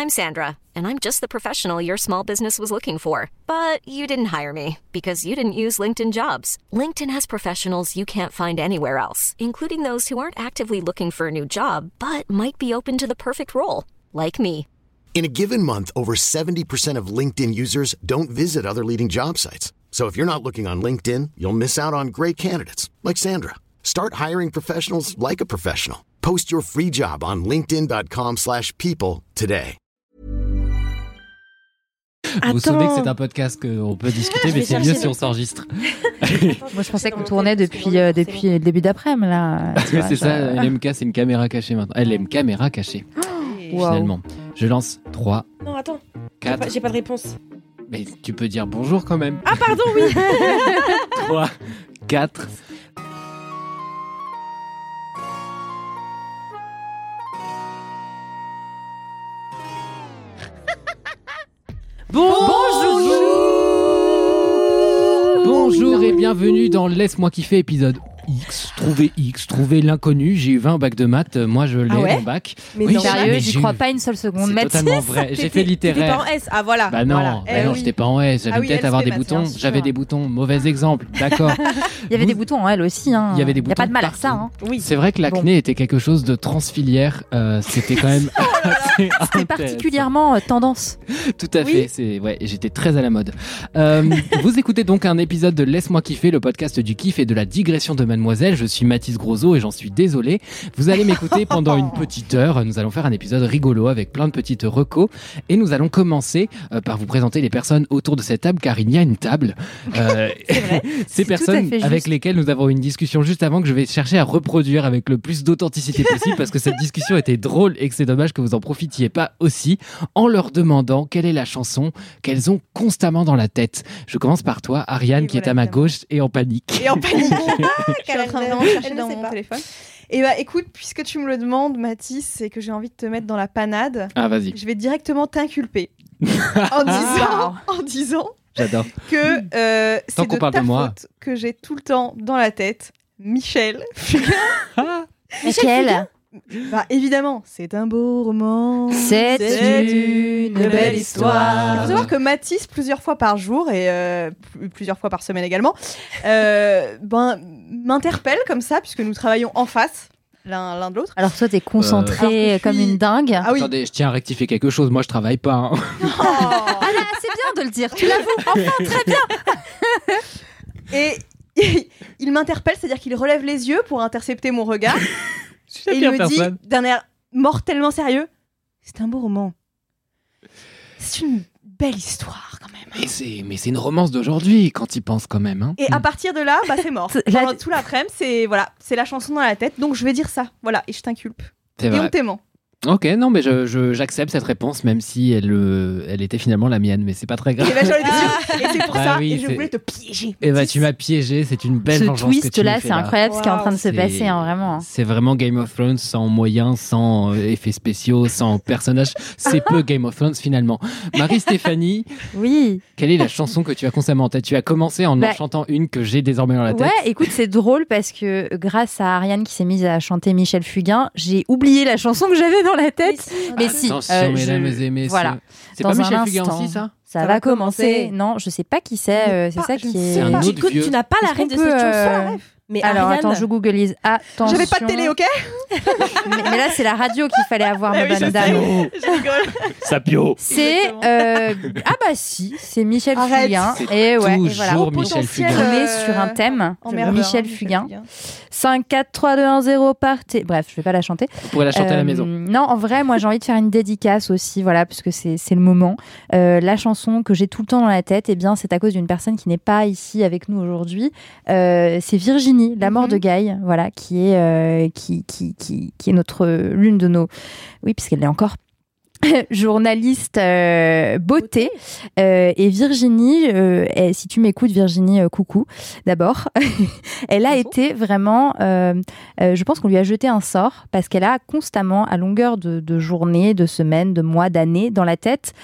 I'm Sandra, and I'm just the professional your small business was looking for. But you didn't hire me because you didn't use LinkedIn Jobs. LinkedIn has professionals you can't find anywhere else, including those who aren't actively looking for a new job, but might be open to the perfect role, like me. In a given month, over 70% of LinkedIn users don't visit other leading job sites. So if you're not looking on LinkedIn, you'll miss out on great candidates like Sandra. Start hiring professionals like a professional. Post your free job on linkedin.com/people today. Vous vous souvenez que c'est un podcast qu'on peut discuter, mais c'est mieux si on s'enregistre. Moi, je pensais qu'on tournait depuis le début d'après-midi, là. C'est ça, LMK, c'est une caméra cachée maintenant. Elle aime caméra cachée, finalement. Je lance 3. Non, attends. 4. J'ai pas de réponse. Mais tu peux dire bonjour quand même. Ah, pardon, oui. 3, 4. Bonjour et bienvenue dans Laisse-moi kiffer épisode X, trouver l'inconnu. J'ai eu 20 au bac de maths, moi je l'ai mon bac. Mais oui, sérieux, j'y crois pas une seule seconde. C'est totalement vrai, j'ai fait littéraire. T'étais pas en S, ah voilà. Bah non, voilà. non, j'étais pas en S, j'avais peut-être avoir des boutons, j'avais des boutons, mauvais exemple, d'accord. Il y avait des boutons en L aussi, hein. Il y avait des boutons. Y a pas de mal partout. à ça, hein. Oui. C'est vrai que l'acné était quelque chose de transfilière, c'était quand même C'était particulièrement tendance. Tout à fait, j'étais très à la mode. Vous écoutez donc un épisode de Laisse-moi kiffer, le podcast du kiff et de la digression de Mademoiselle. Je suis Mathis Grosso et j'en suis désolé. Vous allez m'écouter pendant une petite heure. Nous allons faire un épisode rigolo avec plein de petites recos et nous allons commencer par vous présenter les personnes autour de cette table, car il y a une table. Ces personnes avec lesquelles nous avons eu une discussion juste avant, que je vais chercher à reproduire avec le plus d'authenticité possible, parce que cette discussion était drôle et que c'est dommage que vous en profitiez pas aussi, en leur demandant quelle est la chanson qu'elles ont constamment dans la tête. Je commence par toi, Ariane, qui est à ma gauche et en panique. Et en panique. Je suis en train de chercher dans mon téléphone. Et bah écoute, puisque tu me le demandes, Mathis, c'est que j'ai envie de te mettre dans la panade. Ah, vas-y. Je vais directement t'inculper en disant J'adore. que c'est de ta faute que j'ai tout le temps dans la tête Michel Fugain. Laquelle ? Bah évidemment, c'est un beau roman. C'est une belle histoire. Il faut savoir que Mathis, plusieurs fois par jour et plusieurs fois par semaine également, m'interpelle comme ça, puisque nous travaillons en face l'un de l'autre. Alors toi, t'es concentrée comme une dingue. Ah oui. Attendez, je tiens à rectifier quelque chose. Moi, je travaille pas. Hein. Ah là, c'est bien de le dire. Tu l'avoues. Enfin, très bien. Et il m'interpelle, c'est-à-dire qu'il relève les yeux pour intercepter mon regard. Et il me dit d'un air mortellement sérieux, c'est un beau roman. C'est une belle histoire quand même. Mais c'est une romance d'aujourd'hui quand il pense quand même. Hein. Et à partir de là, c'est mort. Pendant tout l'après-midi, c'est la chanson dans la tête. Donc je vais dire ça, voilà, et je t'inculpe. C'est et vrai. on t'aimant. Ok, non, mais j'accepte cette réponse, même si elle était finalement la mienne, mais c'est pas très grave. Et c'est pour ça, oui, et je voulais te piéger. Et bah tu m'as piégé, c'est une belle vengeance que tu me fais là. C'est incroyable ce qui est en train de se passer, hein, vraiment. C'est vraiment Game of Thrones sans moyens, sans effets spéciaux, sans personnages. C'est peu Game of Thrones finalement. Marie-Stéphanie, oui. Quelle est la chanson que tu as constamment en tête ? Tu as commencé en chantant une que j'ai désormais dans la tête. Ouais, écoute, c'est drôle parce que grâce à Ariane qui s'est mise à chanter Michel Fugain, j'ai oublié la chanson que j'avais dans la tête. Mais si, attention, mesdames et messieurs. Voilà. C'est pas Michel Fugain aussi, ça ? Ça va commencer. Non, je sais pas qui c'est. C'est ça qui est. C'est un autre vieux. Tu n'as pas la rêve de cette chanson. Mais alors, Ariane... attends, je googlise. Attention. J'avais pas de télé, ok ? mais là, c'est la radio qu'il fallait avoir, ma bonne dame. Je rigole. Sapio. C'est si, c'est Michel Fugain. Et ouais, toujours et voilà. Michel Fugain. On est sur un thème. Michel Fugain. 5, 4, 3, 2, 1, 0, partez. Bref, je vais pas la chanter. Vous pourrez la chanter à la maison. Non, en vrai, moi, j'ai envie de faire une dédicace aussi, voilà, puisque c'est le moment. La chanson que j'ai tout le temps dans la tête, eh bien, c'est à cause d'une personne qui n'est pas ici avec nous aujourd'hui. C'est Virginie, la mort de Guy, voilà, qui est l'une de nos, oui, puisqu'elle est encore journaliste beauté. Et Virginie, si tu m'écoutes Virginie, coucou d'abord, elle a été vraiment, je pense qu'on lui a jeté un sort parce qu'elle a constamment, à longueur de journées, de semaines, de mois, d'années, dans la tête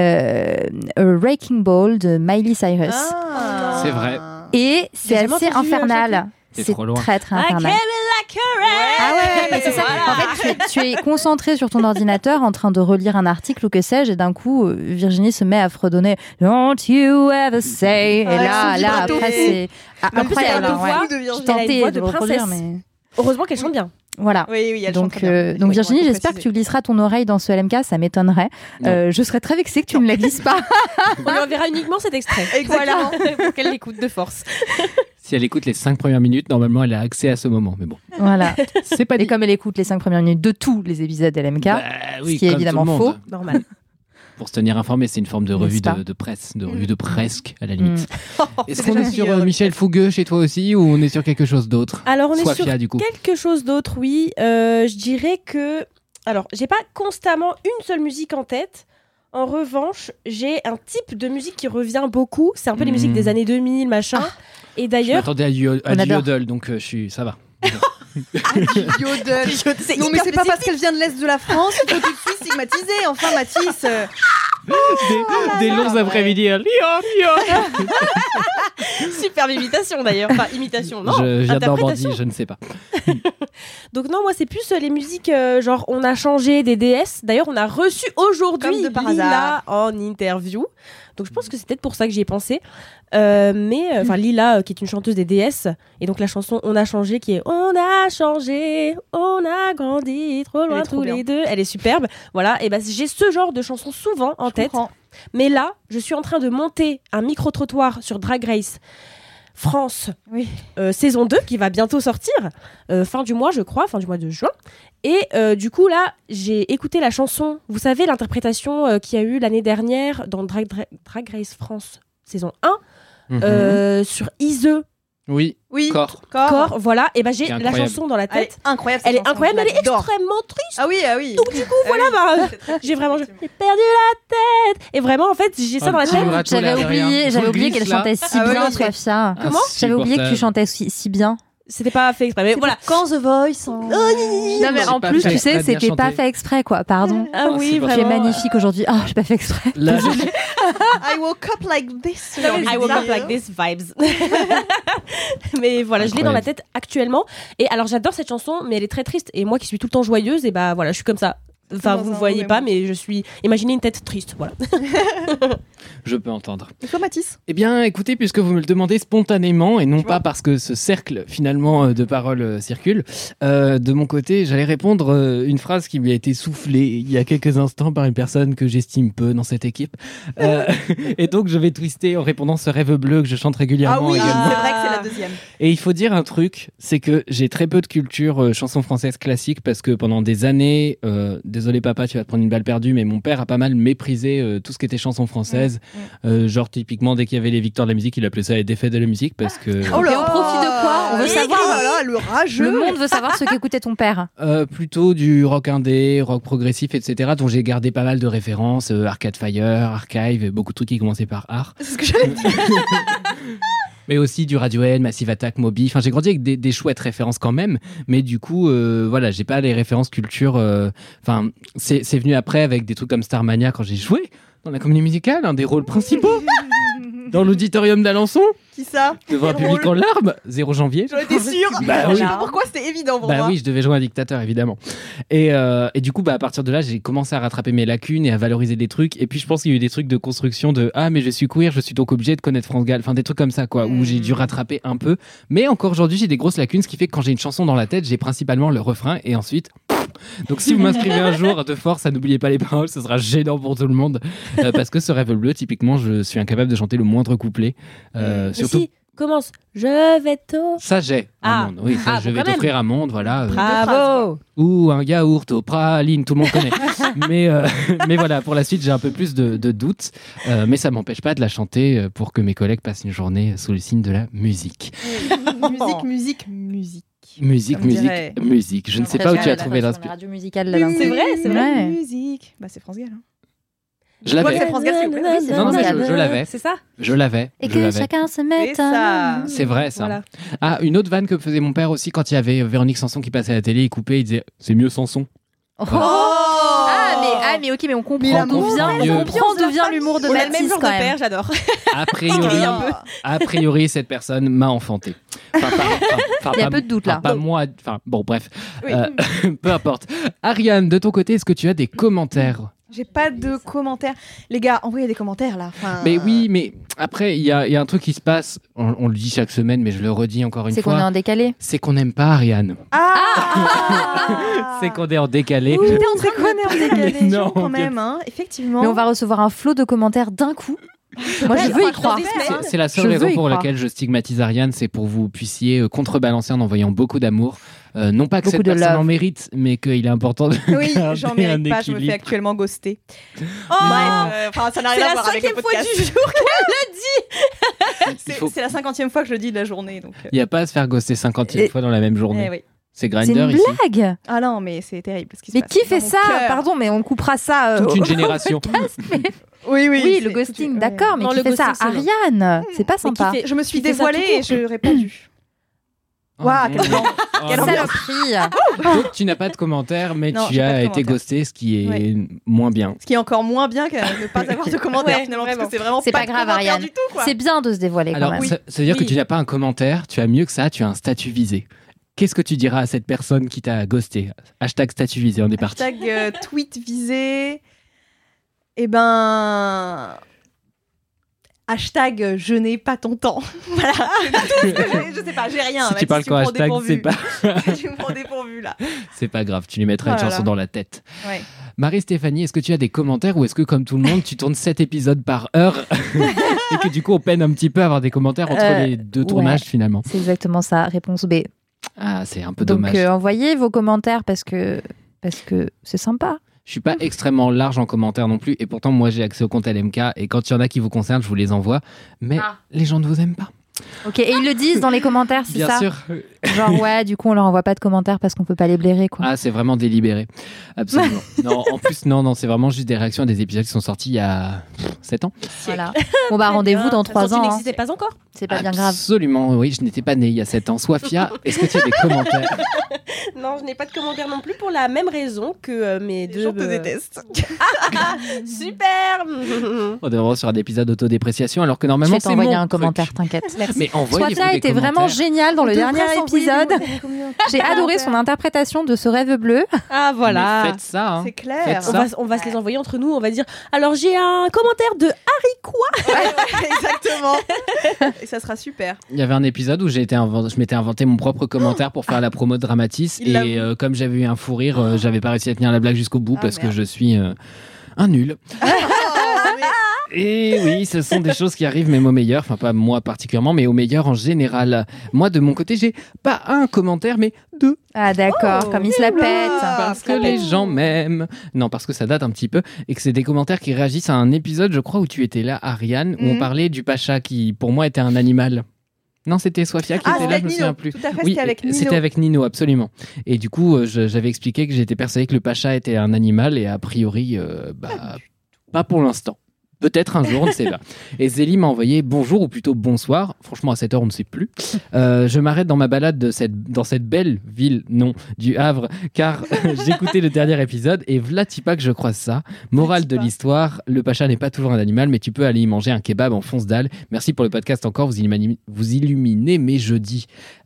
Wrecking Ball de Miley Cyrus. C'est vrai. Et c'est assez infernal. C'est trop loin. Très très infernal. correct. Ah ouais, mais c'est ça. En fait, tu es concentré sur ton ordinateur en train de relire un article ou que sais-je, et d'un coup, Virginie se met à fredonner Don't you ever say. Et là, après, c'est incroyable. Je tentais de le reproduire, mais heureusement qu'elle chante bien. Voilà. Oui, elle donc, chante très bien. donc Virginie, j'espère que tu glisseras ton oreille dans ce LMK, ça m'étonnerait. Je serais très vexée que tu ne la glisses pas. On lui enverra uniquement cet extrait. Exactement. Voilà, pour qu'elle l'écoute de force. Si elle écoute les 5 premières minutes, normalement, elle a accès à ce moment. Mais bon, Voilà. c'est pas dit. Et comme elle écoute les 5 premières minutes de tous les épisodes LMK, Oui, ce qui est comme évidemment tout le faux. monde. Normal. Pour se tenir informé, c'est une forme de revue N'est-ce pas de presse, de revue de presque, à la limite. Est-ce C'est qu'on est déjà sur meilleur. Michel Fougueux chez toi aussi, ou on est sur quelque chose d'autre? Alors, on est Soifia, sur du coup. quelque chose d'autre, oui. Je dirais que... Alors, j'ai pas constamment une seule musique en tête. En revanche, j'ai un type de musique qui revient beaucoup. C'est un peu les musiques des années 2000, machin. Et Je d'ailleurs... m'attendais à du adore. yodel, donc ça va. Yodel. C'est Non, mais hyper c'est pas parce qu'elle vient de l'Est de la France qu'il faut tout de suite stigmatiser. Enfin, Mathis. Des longs après-midi. Superbe imitation, d'ailleurs. Enfin, imitation, non. Je viens interprétation. d'Ambordie, je ne sais pas. Donc non, moi c'est plus les musiques genre on a changé des DS. D'ailleurs, on a reçu aujourd'hui Comme de par Lila hasard. en interview. Donc je pense que c'est peut-être pour ça que j'y ai pensé. Mais Lila qui est une chanteuse des DS et donc la chanson On a changé qui est On a changé, on a grandi trop loin Elle est trop tous bien. les deux. Elle est superbe. Voilà, et ben j'ai ce genre de chanson souvent en tête. comprends. Mais là, je suis en train de monter un micro-trottoir sur Drag Race France Oui. saison 2 qui va bientôt sortir, fin du mois je crois, fin du mois de juin. Et du coup là, j'ai écouté la chanson, vous savez l'interprétation qu'il y a eu l'année dernière dans Drag Race France saison 1 sur Ise. Oui, Oui. Corps. Voilà, et ben j'ai C'est la incroyable. chanson dans la Elle est tête. incroyable. Elle cette est chanson, incroyable, je elle est l'adore. extrêmement triste. Ah oui, ah oui. Donc du coup, voilà, j'ai vraiment j'ai perdu la tête. Et vraiment, en fait, j'ai ça dans la tête. J'avais oublié qu'elle chantait si Ah ouais, bien, oui, mais- Soifia. Comment J'avais oublié que tu chantais si bien. C'était pas fait exprès, mais voilà. Quand The Voice. Non mais J'ai en pas plus, fait tu sais, exprès de bien c'était pas chanter. fait exprès quoi. Pardon. Ah Ah, oui, c'est pas Tu es vraiment. magnifique aujourd'hui. Ah, j'ai pas fait exprès. Là, I woke up like this. j'ai envie de I woke up dire. like this vibes. Mais voilà, je l'ai dans la tête actuellement. Et alors, j'adore cette chanson, mais elle est très triste. Et moi qui suis tout le temps joyeuse, et bah voilà, je suis comme ça. Enfin, Dans vous un voyez mauvais pas, mood. mais je suis. Imaginez une tête triste, voilà. je peux entendre. Et toi, Mathis? Eh bien, écoutez, puisque vous me le demandez spontanément et non Tu pas vois. parce que ce cercle finalement de paroles circule, de mon côté, j'allais répondre une phrase qui lui a été soufflée il y a quelques instants par une personne que j'estime peu dans cette équipe. Et donc, je vais twister en répondant ce rêve bleu que je chante régulièrement Ah oui, également. c'est vrai que c'est la deuxième. Et il faut dire un truc, c'est que j'ai très peu de culture chanson française classique parce que pendant des années, désolé papa, tu vas te prendre une balle perdue, mais mon père a pas mal méprisé tout ce qui était chanson française. Genre typiquement dès qu'il y avait les victoires de la musique, il appelait ça les défaites de la musique parce que Oh là Et on profite de quoi? On veut savoir. Oh là là, le rageux. Le monde veut savoir ce qu'écoutait ton père. plutôt du rock indé, rock progressif, etc. dont j'ai gardé pas mal de références, Arcade Fire, Archive, beaucoup de trucs qui commençaient par art. C'est ce que j'allais dire. Mais aussi du Radiohead, Massive Attack, Moby. Enfin, j'ai grandi avec des chouettes références quand même. Mais du coup, voilà, j'ai pas les références culture. Enfin, c'est venu après avec des trucs comme Starmania quand j'ai joué dans la comédie musicale, un des rôles principaux dans l'auditorium d'Alençon, Qui ça? devant un Quel public rôle en larmes, 0 janvier. J'en étais sûre. Bah Je oui. sais pas pourquoi c'était évident pour Bah moi. oui, je devais jouer un dictateur, évidemment. Et du coup, bah, à partir de là, j'ai commencé à rattraper mes lacunes et à valoriser des trucs. Et puis, je pense qu'il y a eu des trucs de construction de « Ah, mais je suis queer, je suis donc obligé de connaître France Gall ». Enfin, des trucs comme ça, quoi, où j'ai dû rattraper un peu. Mais encore aujourd'hui, j'ai des grosses lacunes, ce qui fait que quand j'ai une chanson dans la tête, j'ai principalement le refrain et ensuite... Donc si vous m'inscrivez un jour de force à n'oubliez pas les paroles, ce sera gênant pour tout le monde. Parce que ce rêve bleu, typiquement, je suis incapable de chanter le moindre couplet. Mais Surtout... si, commence. Je vais t'au. Ça, j'ai Ah. un monde. Oui, ça, Ah, je bon, vais quand même. t'offrir un monde, voilà. Bravo. Ou un yaourt au praline, tout le monde connaît. mais voilà, pour la suite, j'ai un peu plus de doutes. Mais ça m'empêche pas de la chanter pour que mes collègues passent une journée sous le signe de la musique. Musique. Musique, Comme musique, dirait- musique. Je ne sais pas où tu as trouvé l'inspiration. Radio musicale là d'un coup. C'est vrai, c'est vrai. Ouais. Musique. Bah, c'est France Gall. Hein. Je l'avais. c'est France Gall, s'il vous plaît. Oui, c'est Non, non, mais France Gall. je l'avais. C'est ça. Je l'avais. Et je que l'avais. chacun se C'est mette. ça. C'est vrai, ça. Voilà. Ah, une autre vanne que faisait mon père aussi quand il y avait Véronique Sanson qui passait à la télé, il coupait, il disait c'est mieux Sanson. Oh. Oh mais ok, mais on comprend Mais l'amour, d'où vient, mieux. on comprend d'où vient l'humour de On a le même Mathis genre de quand même. père, j'adore. A priori, cette personne m'a enfanté. Il y a peu de doute là. Pas moi. Enfin, bon, bref. Oui. Peu importe. Ariane, de ton côté, est-ce que tu as des commentaires ? J'ai pas de commentaires. Les gars, envoyez des commentaires là. Enfin, Mais oui, mais après, il y a un truc qui se passe. On le dit chaque semaine, mais je le redis encore une C'est qu'on est fois. en décalé. C'est qu'on n'aime pas Ariane. C'est qu'on est en décalé. Ouh, c'est qu'on est en décalé. Mais non, quand même, hein, effectivement. Mais on va recevoir un flot de commentaires d'un coup. Moi, je veux y croire. C'est la seule Je raison veux y pour croire. laquelle je stigmatise Ariane, c'est pour que vous puissiez contrebalancer en envoyant beaucoup d'amour. Non pas que Beaucoup cette de personne love. en mérite, mais qu'il est important de Oui, garder j'en un mérite pas, je me fais équilibre. actuellement ghoster. Oh, Bref, ça n'a c'est rien à la voir avec le 5e fois podcast. du jour qu'elle le dit. Il faut- C'est la 50e fois que je le dis de la journée. Donc, Il n'y a pas à se faire ghoster 50e Et- fois dans la même journée. oui. C'est C'est Grindr une ici. blague. Ah non, mais c'est terrible. Ce qui se Mais passe qui dans fait mon ça cœur. Pardon, mais on coupera ça. Toute une génération. Oui, Oui, c'est le ghosting, tout- d'accord, mais Non, qui le fait ça ghosting, c'est Ariane, c'est pas Mais qui sympa. fait- Je me suis Qui fait ça dévoilée tout et court. je n'aurais pas dû. Waouh, quel blanc. Quelle ambiance. Saloperie. Donc tu n'as pas de commentaires, mais Non, tu j'ai pas de as été commentaires. ghosté, ce qui est Ouais. moins bien. Ce qui est encore moins bien que ne pas avoir de commentaires Ouais, finalement, vraiment. parce que c'est vraiment C'est pas de grave, commentaires Ariane. du tout, quoi. C'est bien de se dévoiler quand Alors, même. ça veut dire que Oui. tu n'as pas un commentaire, tu as mieux que ça, tu as un statut visé. Qu'est-ce que tu diras à cette personne qui t'a ghosté ? Hashtag statut visé, on est parti. Hashtag tweet visé. Eh ben. Hashtag je n'ai pas ton temps. Voilà. Je sais pas, j'ai rien. Si tu Mathis, parles qu'en me prends hashtag, dépourvu. c'est pas, Tu me prends dépourvu là. c'est pas grave, tu lui mettras une Oh là chanson là. dans la tête. Ouais. Marie-Stéphanie, est-ce que tu as des commentaires ou est-ce que, comme tout le monde, tu tournes 7 épisodes par heure et que du coup, on peine un petit peu à avoir des commentaires entre les deux tournages finalement ? C'est exactement ça. Réponse B. Ah, c'est un peu Donc dommage. envoyez vos commentaires parce que c'est sympa. Je suis pas extrêmement large en commentaires non plus et pourtant, moi, j'ai accès au compte LMK et quand il y en a qui vous concernent, je vous les envoie. Mais les gens ne vous aiment pas. Ok, et ils le disent dans les commentaires, c'est Bien ça sûr. Genre ouais, du coup on leur envoie pas de commentaires parce qu'on peut pas les blairer quoi. Ah, c'est vraiment délibéré. Absolument. Non, en plus, non, c'est vraiment juste des réactions à des épisodes qui sont sortis il y a 7 ans. Voilà. Bon bah rendez-vous dans 3 ans. Tu hein. n'existais pas encore. C'est pas bien grave. Absolument, oui, je n'étais pas né il y a 7 ans. Sofia, est-ce que tu as des commentaires ? Non, je n'ai pas de commentaires non plus pour la même raison que mes Les deux. gens te détestent. Super. On est vraiment sur un épisode d'autodépréciation alors que Je normalement vais c'est t'envoyer mon un truc. commentaire, t'inquiète. Mais envoyez-vous Sofia des était vraiment commentaires. géniale dans le dernier épisode. J'ai adoré son interprétation de ce rêve bleu. Ah voilà. Mais faites ça. Hein. C'est clair. Faites On ça. va se les envoyer entre nous. On va dire. Alors j'ai un commentaire de Harry quoi. Ouais, exactement. Et ça sera super. Il y avait un épisode où je m'étais inventé mon propre commentaire pour faire la promo de Dramatis Il l'a et comme j'avais eu un fou rire, j'avais pas réussi à tenir la blague jusqu'au bout Ah, parce que merde. je suis un nul. Oh, mais- Et oui, ce sont des choses qui arrivent même au meilleur, enfin pas moi particulièrement, mais au meilleur en général. Moi de mon côté, j'ai pas un commentaire, mais 2. Ah d'accord, comme il se la pète. Parce que les gens m'aiment. Non, parce que ça date un petit peu et que c'est des commentaires qui réagissent à un épisode, je crois, où tu étais là, Ariane, où on Mhm. parlait du pacha qui, pour moi, était un animal. Non, c'était Sofia qui Ah, était c'était là, je avec me souviens Nino. plus. Tout à fait, Oui, c'était avec Nino. c'était avec Nino, absolument. Et du coup, j'avais expliqué que j'étais persuadé que le pacha était un animal et a priori, pas pour l'instant. Peut-être un jour, on ne sait pas. Et Zélie m'a envoyé bonjour ou plutôt bonsoir. Franchement, à cette heure, on ne sait plus. Je m'arrête dans ma balade dans cette belle ville, non, du Havre, car j'écoutais le dernier épisode et vlatipa que je croise ça. Morale de l'histoire, le pacha n'est pas toujours un animal, mais tu peux aller y manger un kebab en fonce dalle. Merci pour le podcast encore, vous illuminez mes jeudis.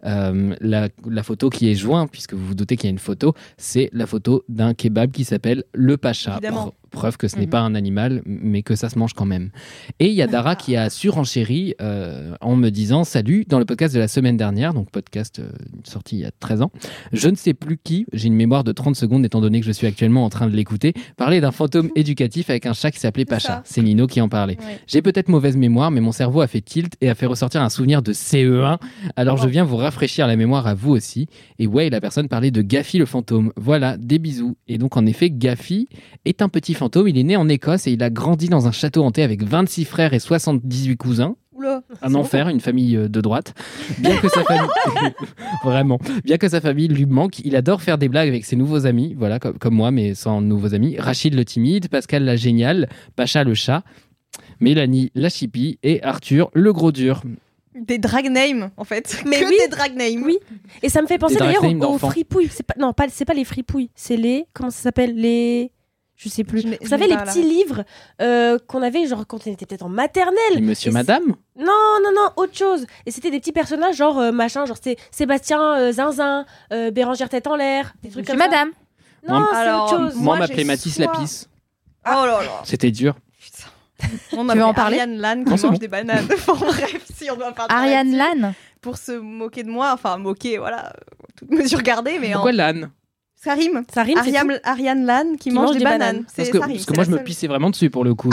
La photo qui est jointe, puisque vous vous doutez qu'il y a une photo, c'est la photo d'un kebab qui s'appelle le pacha. Évidemment. Preuve que ce n'est pas un animal, mais que ça se mange quand même. Et il y a Dara qui a surenchéri en me disant « Salut, dans le podcast de la semaine dernière, donc podcast sorti il y a 13 ans, je ne sais plus qui, j'ai une mémoire de 30 secondes étant donné que je suis actuellement en train de l'écouter, parlait d'un fantôme éducatif avec un chat qui s'appelait Pacha. ça. C'est Nino qui en parlait. Ouais. J'ai peut-être mauvaise mémoire, mais mon cerveau a fait tilt et a fait ressortir un souvenir de CE1. Alors je viens vous rafraîchir la mémoire à vous aussi. Et ouais, la personne parlait de Gaffy le fantôme. Voilà, des bisous. Et donc en effet, Gaffy est un petit fantôme. Il est né en Écosse et il a grandi dans un château hanté avec 26 frères et 78 cousins. Oula. Un enfer, une famille de droite. Bien que sa famille, vraiment, bien que sa famille lui manque, il adore faire des blagues avec ses nouveaux amis, voilà, comme moi, mais sans nouveaux amis. Rachid le timide, Pascal la géniale, Pacha le chat, Mélanie la chipie et Arthur le gros dur. Des drag names, en fait. Mais que oui. des drag names. Oui. Et ça me fait penser Des d'ailleurs drag names aux d'enfants. fripouilles. C'est pas les fripouilles. C'est les comment ça s'appelle les Je sais plus. Je n'ai Vous savez, pas les la petits livres qu'on avait, genre quand on était peut-être en maternelle. Et Monsieur Et Madame. Non, autre chose. Et c'était des petits personnages, genre machin, genre c'était Sébastien Zinzin, Bérangère Tête en l'air, des trucs Monsieur comme Madame. ça. Non, Moi, c'est alors, autre chose. Moi, Moi, on m'appelait j'ai Mathis soit- Lapis. Oh là là. C'était dur. On Tu veux en parler Ariane Lannes Non, qui c'est mange bon. des bananes. Enfin, bref, si on doit parler Ariane là-dessus. Lannes. Pour se moquer de moi, enfin moquer, voilà, toute mesure gardée, mais Pourquoi l'âne? ça rime. Ça rime, c'est tout. Ariane Lannes qui mange des bananes. Parce C'est que, ça rime, parce que c'est moi, la je me seule. pissais vraiment dessus pour le coup.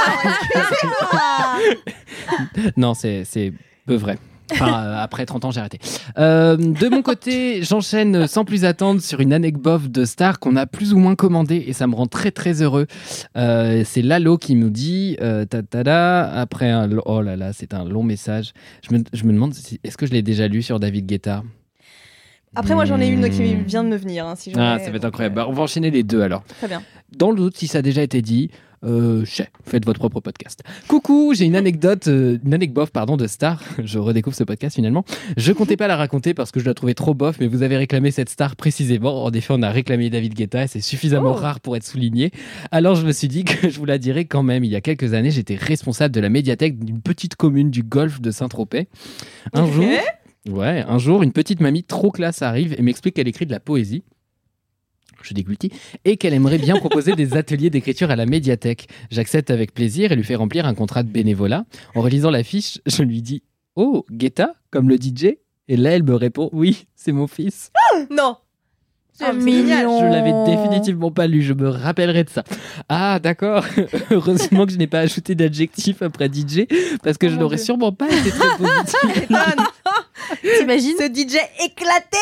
Non, c'est peu vrai. Enfin, après 30 ans, j'ai arrêté. De mon côté, j'enchaîne sans plus attendre sur une anecdote de star qu'on a plus ou moins commandée et ça me rend très très heureux. C'est Lalo qui nous dit après oh là là, c'est un long message. Je me demande est-ce que je l'ai déjà lu sur David Guetta. Après, moi, j'en ai une qui vient de me venir. Hein, si Ah, ça va être incroyable. Bah, on va enchaîner les deux alors. Très bien. Dans le doute, si ça a déjà été dit, faites votre propre podcast. Coucou, j'ai une anecdote de star. Je redécouvre ce podcast finalement. Je comptais pas la raconter parce que je la trouvais trop bof, mais vous avez réclamé cette star précisément. En effet, on a réclamé David Guetta et c'est suffisamment rare pour être souligné. Alors je me suis dit que je vous la dirais quand même. Il y a quelques années, j'étais responsable de la médiathèque d'une petite commune du Golfe de Saint-Tropez. Un jour, une petite mamie trop classe arrive et m'explique qu'elle écrit de la poésie. Je déglutis, et qu'elle aimerait bien proposer des ateliers d'écriture à la médiathèque. J'accepte avec plaisir et lui fais remplir un contrat de bénévolat. En relisant la fiche, je lui dis « Oh, Guetta, comme le DJ ?» Et là, elle me répond « Oui, c'est mon fils. Non. C'est mignon. » Je l'avais définitivement pas lu, je me rappellerai de ça. Ah, d'accord. Heureusement que je n'ai pas ajouté d'adjectif après DJ, parce que je mon n'aurais Dieu. sûrement pas été très positif. Étonne. T'imagines Ce DJ éclaté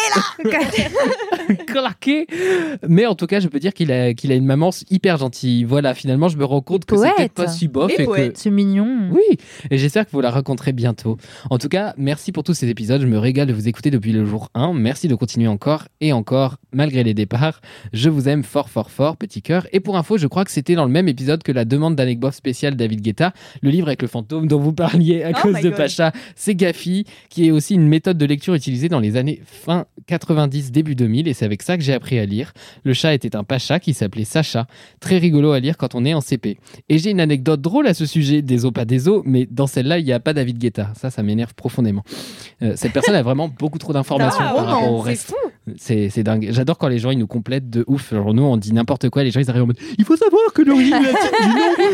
là. Claqué. Mais en tout cas, je peux dire qu'il a une maman hyper gentille. Voilà, finalement, je me rends compte que c'est Poète. peut-être pas si bof. Et Et que... poète. C'est mignon. Oui, et j'espère que vous la raconterez bientôt. En tout cas, merci pour tous ces épisodes. Je me régale de vous écouter depuis le jour 1. Merci de continuer encore et encore, malgré les départs. Je vous aime fort, fort, fort, petit cœur. Et pour info, je crois que c'était dans le même épisode que la demande d'anecdote spéciale David Guetta, le livre avec le fantôme dont vous parliez à cause my de God. Pacha. C'est Gafi, qui est aussi une méthode de lecture utilisée dans les années fin 90, début 2000. Et c'est avec ça que j'ai appris à lire. Le chat était un Pacha qui s'appelait Sacha. Très rigolo à lire quand on est en CP. Et j'ai une anecdote drôle à ce sujet, des os pas des os, mais dans celle-là, il n'y a pas David Guetta. Ça m'énerve profondément. Cette personne a vraiment beaucoup trop d'informations par rapport au reste. C'est dingue. J'adore quand les gens ils nous complètent de ouf. Genre nous on dit n'importe quoi, les gens ils arrivent en mode il faut savoir que l'origine latine du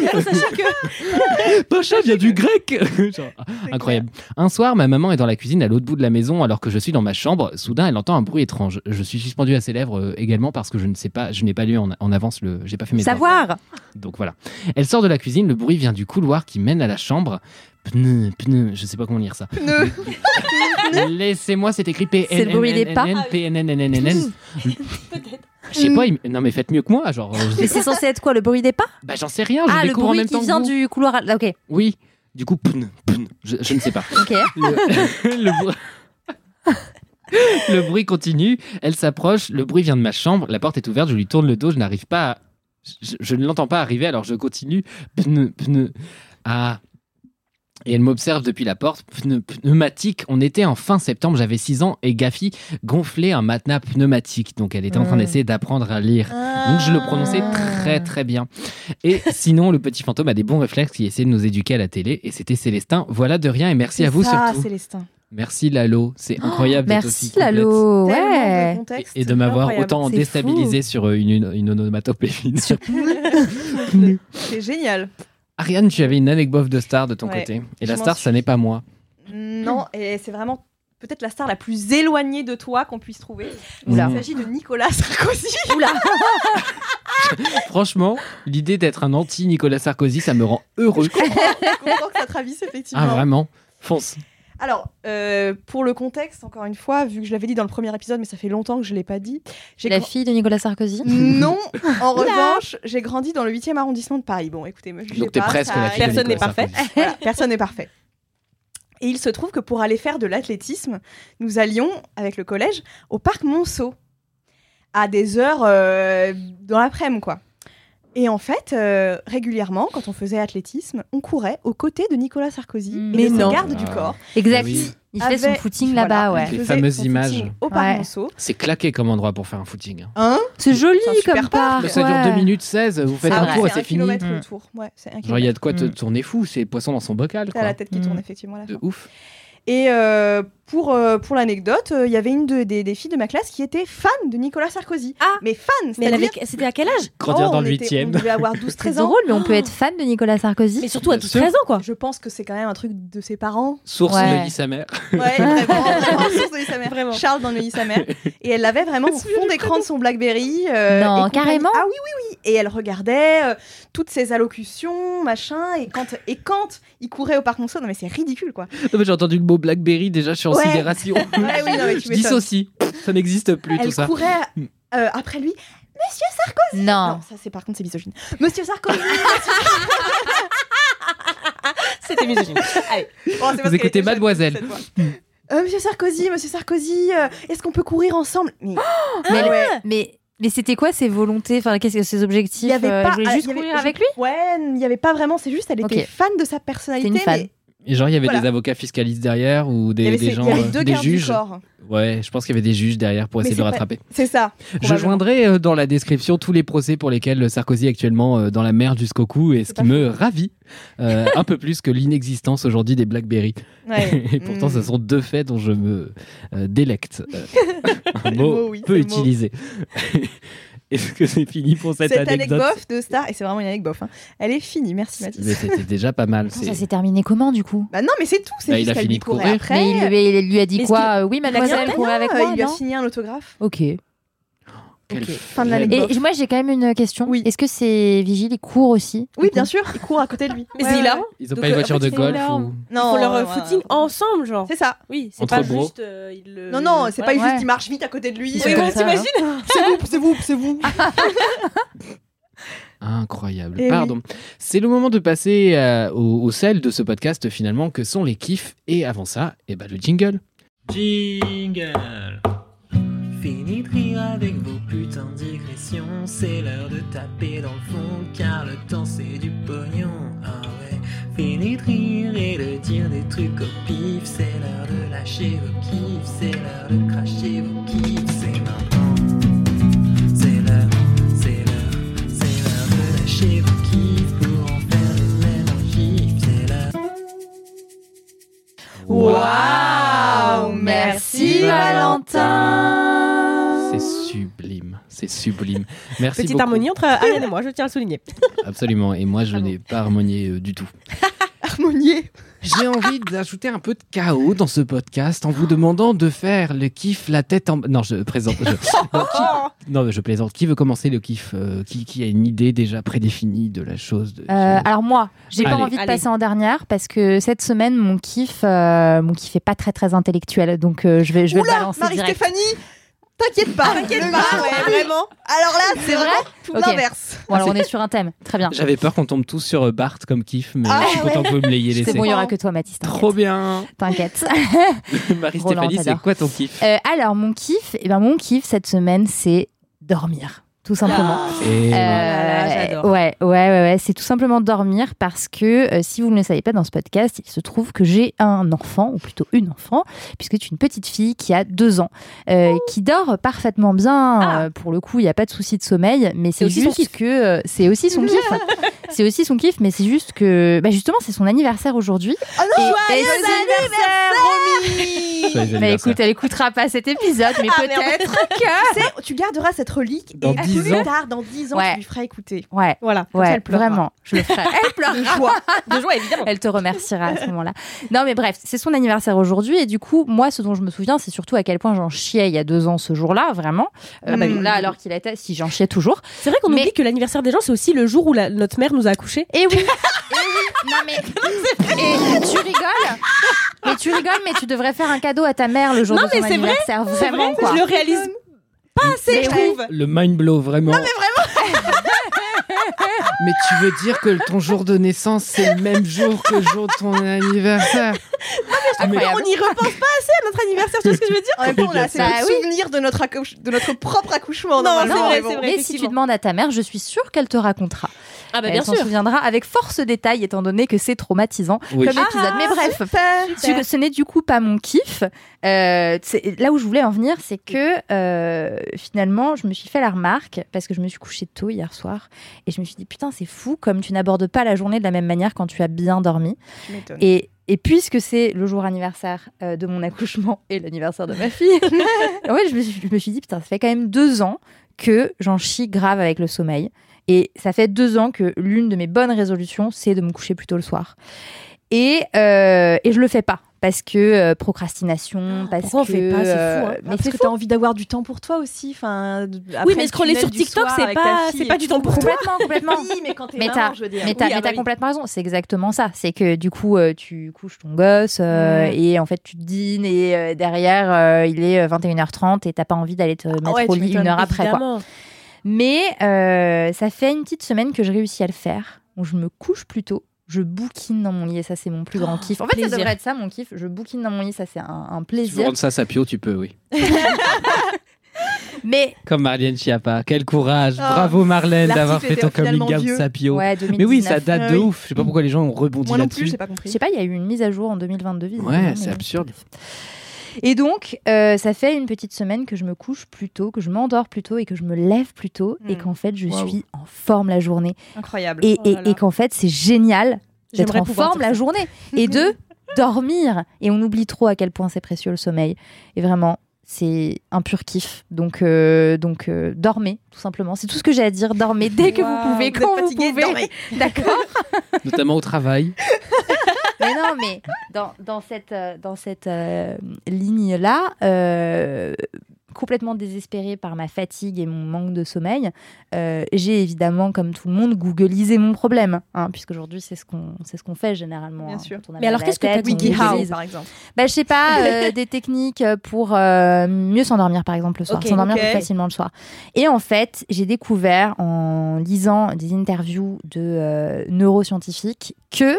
nom Pacha vient du grec. Genre, incroyable. Un soir, ma maman est dans la cuisine à l'autre bout de la maison alors que je suis dans ma chambre. Soudain, elle entend un bruit étrange. Je suis suspendu à ses lèvres également parce que je n'ai pas lu en avance j'ai pas fait mes devoirs. Savoir. Donc voilà. Elle sort de la cuisine, le bruit vient du couloir qui mène à la chambre. Pneu, je sais pas comment lire ça. Laissez-moi, c'est écrit P C'est le bruit des pas. PNNNNN. Je sais pas, non mais faites mieux que moi, genre. Mais c'est censé être quoi, le bruit des pas? Bah j'en sais rien, je Ah, le découvre en bruit même temps qui que vient vous. du couloir. Ok. Oui, du coup, je ne sais pas. Ok. Le bruit continue, elle s'approche, le bruit vient de ma chambre, la porte est ouverte, je lui tourne le dos, je n'arrive pas à... je ne l'entends pas arriver, alors je continue. Ah. Et elle m'observe depuis la porte. Pneumatique. On était en fin septembre, j'avais 6 ans et Gafi gonflait un matelas pneumatique. Donc elle était en train d'essayer d'apprendre à lire. Donc je le prononçais très très bien. Et sinon, le petit fantôme a des bons réflexes qui essaie de nous éduquer à la télé. Et c'était Célestin. Voilà, de rien et merci à vous surtout. Célestin. Merci Lalo, c'est incroyable d'être aussi Merci complète. Lalo. Tellement de Ouais. contexte. Et de m'avoir Incroyable. autant c'est déstabilisé sur une onomatopée. C'est génial. Ariane, tu avais une anecdote de star de ton Ouais, côté. Et je la m'en star, suis- ça n'est pas moi. Non, et c'est vraiment peut-être la star la plus éloignée de toi qu'on puisse trouver. Oula. Il s'agit de Nicolas Sarkozy. Franchement, l'idée d'être un anti-Nicolas Sarkozy, ça me rend heureux. Je comprends que ça ravisse effectivement. Ah, vraiment? Fonce. Alors, pour le contexte, encore une fois, vu que je l'avais dit dans le premier épisode, mais ça fait longtemps que je ne l'ai pas dit. La fille de Nicolas Sarkozy. Non, en revanche, j'ai grandi dans le 8e arrondissement de Paris. Bon, écoutez, me jugez Donc t'es pas, presque ça la fille de arrive. Personne n'est Nicolas parfait. Sarkozy. Voilà, personne n'est parfait. Et il se trouve que pour aller faire de l'athlétisme, nous allions, avec le collège, au parc Monceau, à des heures dans l'après-midi, quoi. Et en fait, régulièrement, quand on faisait athlétisme, on courait aux côtés de Nicolas Sarkozy et Mais de ses non. gardes du corps. Exact. Oui. Il fait son footing là-bas, ouais. Les fameuses images. Au Parc Monceau. C'est claqué comme endroit pour faire un footing. Hein? C'est joli comme super parc. Ça dure 2 minutes 16, vous faites un tour et c'est fini. C'est 1 kilomètre le tour. Ouais, c'est 1 kilomètre. Genre, il y a de quoi te tourner fou, c'est poisson dans son bocal. T'as la tête qui tourne, effectivement. De ouf. Et pour l'anecdote, il y avait une des filles de ma classe qui était fan de Nicolas Sarkozy. Ah. Mais fan, Mais c'était à quel âge? Grandir dans le on 8e. devait avoir C'est 12-13 ans. drôle, mais on peut être fan de Nicolas Sarkozy. Mais surtout à Bien sûr. 12-13 ans, quoi. Je pense que c'est quand même un truc de ses parents. Source Ouais. de lit sa mère. Ouais, vraiment, source de sa mère. Vraiment. Charles dans le lit sa mère. Et elle l'avait vraiment au fond d'écran de son Blackberry. Non, et compagnie. carrément. Ah oui. Et elle regardait toutes ses allocutions, machin. Et quand il courait au Parc Monceau, non mais c'est ridicule, quoi. Non, mais j'ai entendu le mot Blackberry, déjà je suis en Ouais. sidération. Ouais, oui, non mais tu Je m'étonnes. dissocie. Ça n'existe plus tout Elle ça. courait après lui. Monsieur Sarkozy. Non. Non, ça c'est par contre c'est misogyne. Monsieur Sarkozy. C'était misogyne. Allez. Bon, c'est parce Vous qu'elle écoutez était jeune, Mademoiselle. cette fois. Monsieur Sarkozy, est-ce qu'on peut courir ensemble? Mais Mais c'était quoi ses volontés, enfin qu'est-ce que ses objectifs? il y avait pas. Elle voulait juste il y avait- courir avec lui? Ouais, il y avait pas vraiment. C'est juste, elle était Ok. fan de sa personnalité. C'était une fan. mais Et genre, il y avait Voilà. des avocats fiscalistes derrière ou Il y avait, des gens, il y avait deux des gardes du juges. corps. Ouais, je pense qu'il y avait des juges derrière pour Mais essayer de le c'est pas- rattraper. C'est ça. Je probablement. joindrai dans la description tous les procès pour lesquels Sarkozy est actuellement dans la merde jusqu'au cou et ce C'est qui pas me ravit un peu plus que l'inexistence aujourd'hui des Blackberry. Ouais. Et pourtant, ce sont deux faits dont je me délecte. Un Le mot mot, oui, peu c'est le mot. utilisé. Est-ce que c'est fini pour cette anecdote? anecdote de Star, et c'est vraiment une anecdote. Hein. Elle est finie, merci Mais Mathis. c'était déjà pas mal. Attends, ça s'est terminé comment du coup? Bah non, mais c'est tout. C'est Bah, il juste a qu'elle fini lui de courait courir. après. Mais il lui a dit Mais quoi? Oui, mademoiselle, rien courez avec moi, Il lui a non? signé un autographe. Ok. Quelle Ok, fin de flemme. l'anecdote. Et moi j'ai quand même une question. Oui. Est-ce que ces vigiles ils courent aussi? Oui, bien sûr, il court à côté de lui. Mais Ouais, c'est ouais. hilarant. Ils ont Donc, pas une voiture en fait, de c'est golf énorme. ou... Ils font leur ouais, footing ouais. ensemble, genre. C'est ça. Oui, c'est Entre pas bros. juste. Ils le... Non, c'est pas Ouais. juste il marche vite à côté de lui. Ils sont comme ça, t'imagines? C'est vous. Incroyable. Eh Pardon. C'est le moment de passer au sel de ce podcast finalement, que sont les kiffs. Et avant ça, le jingle. Jingle. Fini de rire avec vos putains de digressions. C'est l'heure de taper dans le fond, car le temps c'est du pognon. Ah ouais. Fini de rire et de dire des trucs au pif. C'est l'heure de lâcher vos kiffs. C'est l'heure de cracher vos kiffs. C'est maintenant. C'est l'heure de lâcher vos kiffs pour en faire des mêmes gifs. C'est l'heure. Waouh, merci Valentin. C'est sublime. C'est sublime. Merci Petite beaucoup. harmonie entre Ariane et moi, je tiens à le souligner. Absolument. Et moi, je n'ai pas harmonié du tout. Harmonier. J'ai envie d'ajouter un peu de chaos dans ce podcast en vous demandant de faire le kiff la tête en... Non, je présente... Non, je plaisante. Qui veut commencer le kiff qui a une idée déjà prédéfinie de la chose Alors moi, j'ai pas Allez. envie de passer en dernière parce que cette semaine mon kiff est pas très très intellectuel, donc je vais le Oula, balancer direct. Marie-Stéphanie, t'inquiète pas. T'inquiète pas, ouais, vraiment. Alors là, c'est C'est vrai vraiment tout Ok. l'inverse. Bon alors on est sur un thème, très bien. J'avais peur qu'on tombe tous sur Bart comme kiff, mais Ah je suis content que vous me l'ayez laissé. C'est bon, il y aura que toi Mathis. t'inquiète. Trop bien. T'inquiète. Marie-Stéphanie, Roland, c'est t'adores. quoi ton kiff Alors mon kiff cette semaine c'est dormir. Tout simplement. Et j'adore. Ouais, c'est tout simplement dormir parce que si vous ne le savez pas dans ce podcast, il se trouve que j'ai un enfant, ou plutôt une enfant, puisque tu es une petite fille qui a 2 ans, qui dort parfaitement bien. Pour le coup, il n'y a pas de souci de sommeil, mais c'est aussi son juste que c'est aussi son kiff. C'est aussi son kiff, mais c'est juste que justement, c'est son anniversaire aujourd'hui. Oh non, Et- joyeux anniversaire, Romy. Joyeux Mais anniversaire. écoute, elle écoutera pas cet épisode, mais Ah, merde. peut-être que... Tu sais, tu garderas cette relique Dans et 10 plus ans. tard, dans 10 ans, Ouais. tu lui feras écouter. Ouais, Voilà. Comme ça, ouais, elle pleurera. vraiment, je le ferai. Elle pleurera. De joie. De joie, évidemment. Elle te remerciera à ce moment-là. Non, mais bref, c'est son anniversaire aujourd'hui. Et du coup, moi, ce dont je me souviens, c'est surtout à quel point j'en chiais il y a 2 ans ce jour-là, vraiment. Là, alors qu'il était, si j'en chiais toujours. C'est vrai qu'on Mais- oublie que l'anniversaire des gens, c'est aussi le jour où notre mère nous a accouchés. Et oui, non mais, et tu rigoles, mais tu devrais faire un cadeau à ta mère le jour Non, de son mais c'est vrai, anniversaire, vraiment quoi. Je le réalise pas assez, je trouve. Le mind blow, vraiment. Non, mais vraiment. Mais tu veux dire que ton jour de naissance, c'est le même jour que le jour de ton anniversaire? Incroyable. On n'y repense pas assez à notre anniversaire, tu vois ce que je veux dire? En même temps, on a assez Bah de oui. souvenirs de notre propre accouchement. Non, normalement, c'est vrai, mais bon. c'est vrai. Mais si tu effectivement. demandes à ta mère, je suis sûre qu'elle te racontera. Ah bah Elle bien s'en sûr. souviendra avec force détail, étant donné que c'est traumatisant Oui. comme épisode. Mais bref, ce n'est du coup pas mon kiff. Là où je voulais en venir, c'est que finalement, je me suis fait la remarque, parce que je me suis couchée tôt hier soir, et je me suis dit, putain, c'est fou, comme tu n'abordes pas la journée de la même manière quand tu as bien dormi. Tu m'étonnes. Et puisque c'est le jour anniversaire de mon accouchement et l'anniversaire de ma fille, en fait, je me suis dit, putain, ça fait quand même 2 ans que j'en chie grave avec le sommeil. Et ça fait 2 ans que l'une de mes bonnes résolutions, c'est de me coucher plus tôt le soir. Et je le fais pas. Parce que procrastination, parce pourquoi on que... fait pas, c'est fou, hein. Mais parce que t'as envie d'avoir du temps pour toi aussi. Enfin, Oui, mais scroller sur TikTok, c'est pas du temps pour toi. Complètement. Oui, mais quand t'es Mais maman, je veux dire. Mais t'as complètement raison, c'est exactement ça. C'est que du coup, tu couches ton gosse et en fait, tu dînes et derrière, il est 21h30 et t'as pas envie d'aller te mettre au lit 1 heure après. Quoi. Mais ça fait une petite semaine que je réussis à le faire, où je me couche plus tôt. Je bouquine dans mon lit et ça, c'est mon plus grand kiff. En fait, plaisir. ça devrait être ça, mon kiff. Je bouquine dans mon lit, ça, c'est un Si tu veux plaisir. rendre ça sapio, tu peux, oui. Mais Comme Marlène Schiappa. Quel courage. Oh, Bravo Marlène l'article d'avoir fait était ton finalement coming out vieux. sapio. ouais, 2019. Mais oui, ça date de oui. ouf. Je sais pas pourquoi les gens ont rebondi Moi non plus, là-dessus. j'ai pas Je compris. sais pas, il y a eu une mise à jour en 2022. visiblement, Ouais, mais c'est absurde. Et donc, ça fait une petite semaine que je me couche plus tôt, que je m'endors plus tôt et que je me lève plus tôt et qu'en fait, je Waouh. suis en forme la journée. Incroyable. Et, Oh là là. et qu'en fait, c'est génial d'être J'aimerais en pouvoir forme dire la ça. journée et de dormir. Et on oublie trop à quel point c'est précieux le sommeil. Et vraiment, c'est un pur kiff. Donc, dormez, tout simplement. C'est tout ce que j'ai à dire. Dormez dès que vous pouvez, Vous êtes quand vous fatigué, pouvez. dormez. D'accord. Notamment au travail. Mais non, mais dans cette ligne-là, complètement désespérée par ma fatigue et mon manque de sommeil, j'ai évidemment, comme tout le monde, googlisé mon problème, hein, puisqu'aujourd'hui c'est ce qu'on fait généralement. Bien hein, sûr. quand on a Mais mal alors, à la qu'est-ce que t'as tête, on googlisé googlise. par exemple. Bah, je sais pas, des techniques pour mieux s'endormir, par exemple, le soir. Ok, S'endormir ok. plus facilement le soir. Et en fait, j'ai découvert, en lisant des interviews de neuroscientifiques, que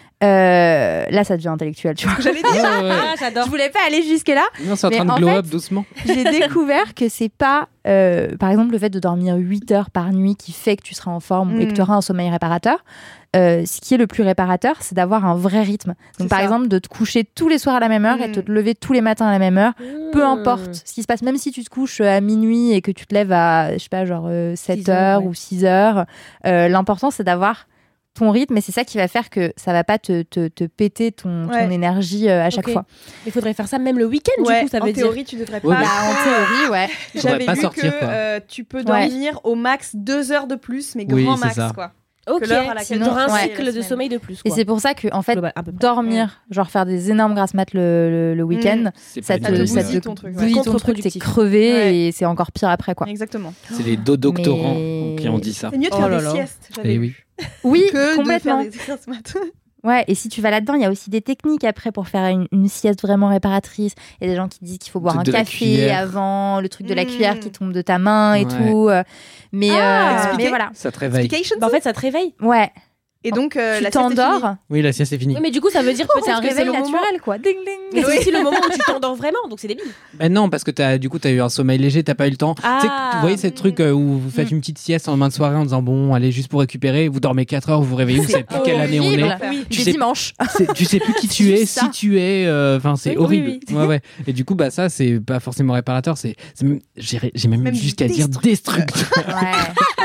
là, ça devient intellectuel, tu vois. J'allais dire. Ouais, ouais. Ah, j'adore. Je voulais pas aller jusque-là. Non, c'est en Mais train de en glow fait- up doucement. J'ai découvert que c'est pas, par exemple, le fait de dormir 8 heures par nuit qui fait que tu seras en forme et que tu auras un sommeil réparateur. Ce qui est le plus réparateur, c'est d'avoir un vrai rythme. Donc, C'est par ça. exemple, de te coucher tous les soirs à la même heure et de te lever tous les matins à la même heure. Peu importe ce qui se passe, même si tu te couches à minuit et que tu te lèves à, je sais pas, genre 7 heures, heures ouais. ou 6 heures, l'important, c'est d'avoir ton rythme et c'est ça qui va faire que ça va pas te péter ton Ouais. énergie à chaque Ok. fois. Il faudrait faire ça même le week-end, Ouais, du coup, ça en veut dire. théorie, tu devrais Ouais, pas. mais- En théorie, ouais. Faudrait J'avais pas lu sortir, que quoi. tu peux Ouais. dormir au max 2 heures de plus, mais Oui, grand c'est max, ça. quoi. Ok, Que l'heure à laquelle sinon, tu un ouais. cycle la de semaine. sommeil de plus. Et Quoi. c'est pour ça que, en fait, Global, à peu près. dormir, genre faire des énormes grasses mat le week-end, C'est ça pas te, du tout bousille ça. ton truc, ouais. bousille ton truc, t'es Contre-productif. crevé Ouais. et c'est encore pire après, quoi. Exactement. C'est les dos doctorants Mais- qui ont dit ça. C'est mieux de Oh faire là des là. siestes, j'avais Eh lu, oui. Oui, que complètement. de faire des exercices maths. Ouais, et si tu vas là-dedans, il y a aussi des techniques après pour faire une sieste vraiment réparatrice. Il y a des gens qui disent qu'il faut boire un truc de la café cuillère. avant, le truc de la Mm. cuillère qui tombe de ta main et Ouais. tout. Mais, mais expliquez. voilà. Ça te réveille. Explication, Bah, en fait, ça te réveille. Ouais, Et donc, tu la sieste est t'endors. finie. Oui, la sieste est finie. Oui, mais du coup, ça veut dire C'est un peut-être que c'est réveil le moment. naturel, quoi. Ding, Mais ding. c'est aussi le moment où tu t'endors vraiment, donc c'est débile. Ben non, parce que du coup, t'as eu un sommeil léger, t'as pas eu le temps. Ah. Tu sais, vous voyez ces trucs où vous faites une petite sieste en main de soirée en disant bon, allez, juste pour récupérer, vous dormez 4 heures, vous vous réveillez, vous savez plus quelle année on est. horrible. Oui. Tu Du sais- dimanche. Tu sais plus qui tu es, ça. si tu es, enfin c'est Oui, horrible. oui, Ouais, ouais. Et du coup, bah ça, c'est pas forcément réparateur, c'est même, j'ai même Même jusqu'à dire destructeur. Ouais.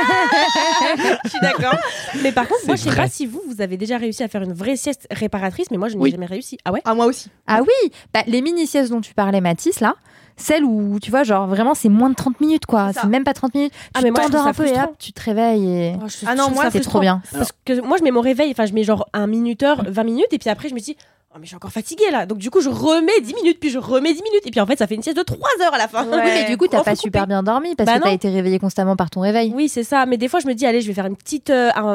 Je suis d'accord. Mais par contre, moi, je sais vrai. pas si vous avez déjà réussi à faire une vraie sieste réparatrice, mais moi, je n'ai Oui. jamais réussi. Ah ouais? Ah, moi aussi. Ah oui, bah, les mini-siestes dont tu parlais, Mathis, là, celles où, tu vois, genre vraiment, c'est moins de 30 minutes, quoi. C'est ça. C'est même pas 30 minutes. Ah, Tu mais moi, je t'endors trouve un ça peu et frustrant. hop, tu te réveilles et... Oh, je Ah non, trouve moi, ça c'est trop frustrant. bien. Parce que moi, je mets mon réveil, enfin, je mets genre un minuteur, 20 minutes, et puis après, je me dis, oh, mais je suis encore fatiguée là. Donc, du coup, je remets 10 minutes, puis je remets 10 minutes, et puis en fait, ça fait une sieste de 3 heures à la fin. Ouais. Oui, mais du coup, t'as Faut pas couper. super bien dormi parce Bah que t'as non. été réveillé constamment par ton réveil. Oui, c'est ça. Mais des fois, je me dis, allez, je vais faire une petite,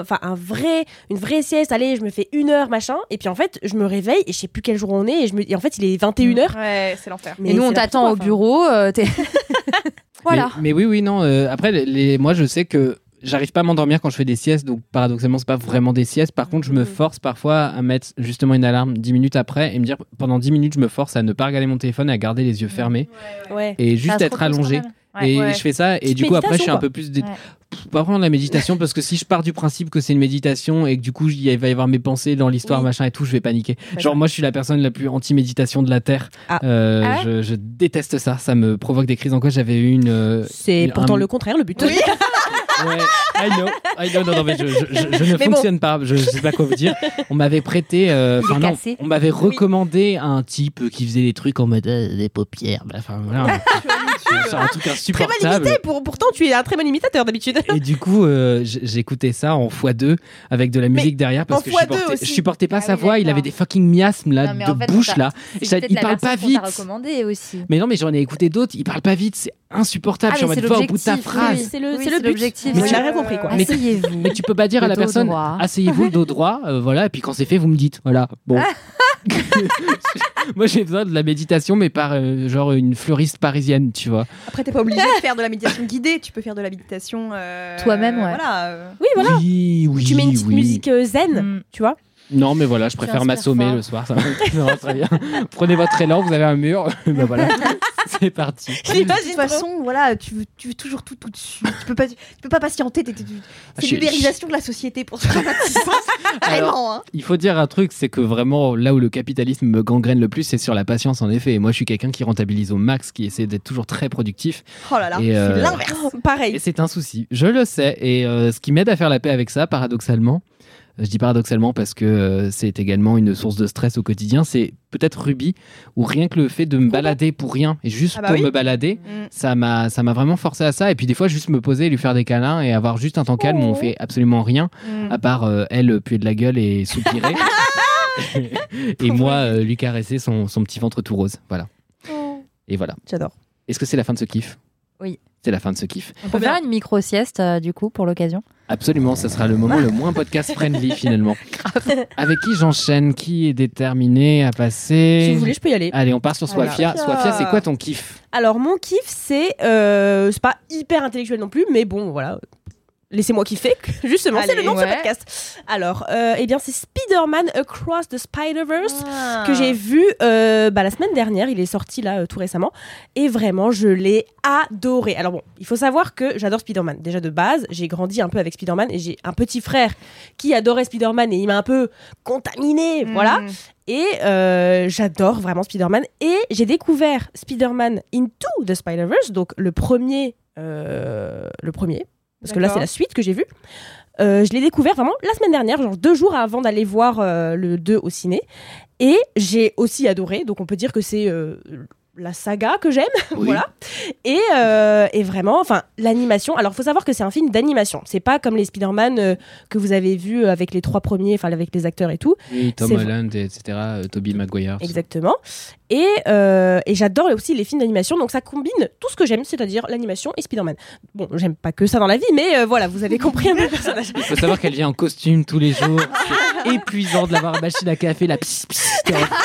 une vraie sieste. Allez, je me fais 1 heure, machin. Et puis en fait, je me réveille et je sais plus quel jour on est. Et en fait, il est 21 h. Ouais, c'est l'enfer. Et nous, on t'attend au bureau. Voilà. Mais oui, non. Après, moi, je sais que j'arrive pas à m'endormir quand je fais des siestes, donc paradoxalement, c'est pas vraiment des siestes. Par contre, je me force parfois à mettre justement une alarme 10 minutes après et me dire pendant 10 minutes, je me force à ne pas regarder mon téléphone et à garder les yeux fermés Ouais. et juste Ça se être repose allongé. quand même. Ouais. Et Ouais. je fais ça, et Petite du coup, après, je suis un méditation, peu plus. Ouais. Pas vraiment de la méditation, parce que si je pars du principe que c'est une méditation et que du coup il va y avoir mes pensées dans l'histoire, machin et tout, je vais paniquer. Genre moi je suis la personne la plus anti-méditation de la Terre. Je déteste ça, ça me provoque des crises d'angoisse. J'avais eu une... C'est pourtant le contraire, le but. Ouais, I know, non, mais je ne fonctionne pas, je sais pas quoi vous dire. On m'avait prêté, on m'avait recommandé un type qui faisait des trucs en mode des paupières, enfin voilà, c'est un truc insupportable. Très mal imité, pourtant tu es un très bon imitateur d'habitude. Et du coup, j'écoutais ça en x2 avec de la musique derrière parce que je supportais pas sa voix, il avait des fucking miasmes là, bouche là. Il parle pas vite. Aussi. Mais non, mais j'en ai écouté d'autres, il parle pas vite, c'est insupportable. Je suis en mode, va au bout de ta phrase. C'est le but. Mais tu n'as rien compris quoi. Asseyez-vous. Mais tu peux pas dire à la personne, asseyez-vous le dos droit, voilà, et puis quand c'est fait, vous me dites, voilà. Bon. Moi j'ai besoin de la méditation, mais par genre une fleuriste parisienne, tu vois. Après t'es pas obligé de faire de la méditation guidée, tu peux faire de la méditation toi-même, ouais. Voilà. Oui, voilà. Oui, tu mets une petite musique zen, tu vois. Non, mais voilà, je préfère m'assommer le soir, ça va très bien. Prenez votre élan, vous avez un mur, ben voilà, c'est parti. De toute façon, voilà, tu veux toujours tout de suite. Tu peux pas patienter. C'est l'ubérisation de la société pour ce Alors, il faut dire un truc, c'est que vraiment, là où le capitalisme me gangrène le plus, c'est sur la patience, en effet. Et moi, je suis quelqu'un qui rentabilise au max, qui essaie d'être toujours très productif. Oh là là, c'est l'inverse. Pareil. Et c'est un souci, je le sais. Et ce qui m'aide à faire la paix avec ça, paradoxalement, je dis paradoxalement parce que c'est également une source de stress au quotidien, c'est peut-être Ruby, où rien que le fait de me balader pour rien, et juste pour me balader, ça m'a vraiment forcé à ça. Et puis des fois, juste me poser, lui faire des câlins et avoir juste un temps calme où on fait absolument rien, à part elle puer de la gueule et soupirer. Et moi, lui caresser son petit ventre tout rose. Voilà. Et voilà. J'adore. Est-ce que c'est la fin de ce kiff ? Oui. C'est la fin de ce kiff. On peut faire une micro-sieste, du coup, pour l'occasion. Absolument, ça sera le moment le moins podcast-friendly, finalement. Avec qui j'enchaîne ? Qui est déterminé à passer ? Si vous voulez, je peux y aller. Allez, on part sur Swafia. Swafia, c'est quoi ton kiff ? Alors, mon kiff, c'est pas hyper intellectuel non plus, mais bon, voilà. Laissez-moi kiffer, justement, c'est le nom de ce podcast. Alors, eh bien, c'est Spider-Man Across the Spider-Verse que j'ai vu la semaine dernière. Il est sorti là tout récemment. Et vraiment, je l'ai adoré. Alors bon, il faut savoir que j'adore Spider-Man. Déjà de base, j'ai grandi un peu avec Spider-Man et j'ai un petit frère qui adorait Spider-Man et il m'a un peu contaminé, voilà. Et j'adore vraiment Spider-Man. Et j'ai découvert Spider-Man Into the Spider-Verse, donc le premier. Parce que là, c'est la suite que j'ai vue. Je l'ai découvert vraiment la semaine dernière, genre 2 jours avant d'aller voir le 2 au ciné. Et j'ai aussi adoré. Donc, on peut dire que c'est la saga que j'aime. Oui. Voilà. Et vraiment, enfin, l'animation. Alors, il faut savoir que c'est un film d'animation. C'est pas comme les Spider-Man que vous avez vus avec les 3 premiers, enfin, avec les acteurs et tout. Oui, Tom Holland, etc. Tobey Maguire. Exactement. Et j'adore aussi les films d'animation. Donc, ça combine tout ce que j'aime, c'est-à-dire l'animation et Spider-Man. Bon, j'aime pas que ça dans la vie, mais voilà, vous avez compris un peu le personnage. Il faut savoir qu'elle vient en costume tous les jours. C'est épuisant de l'avoir à machine à café, la pss, pss,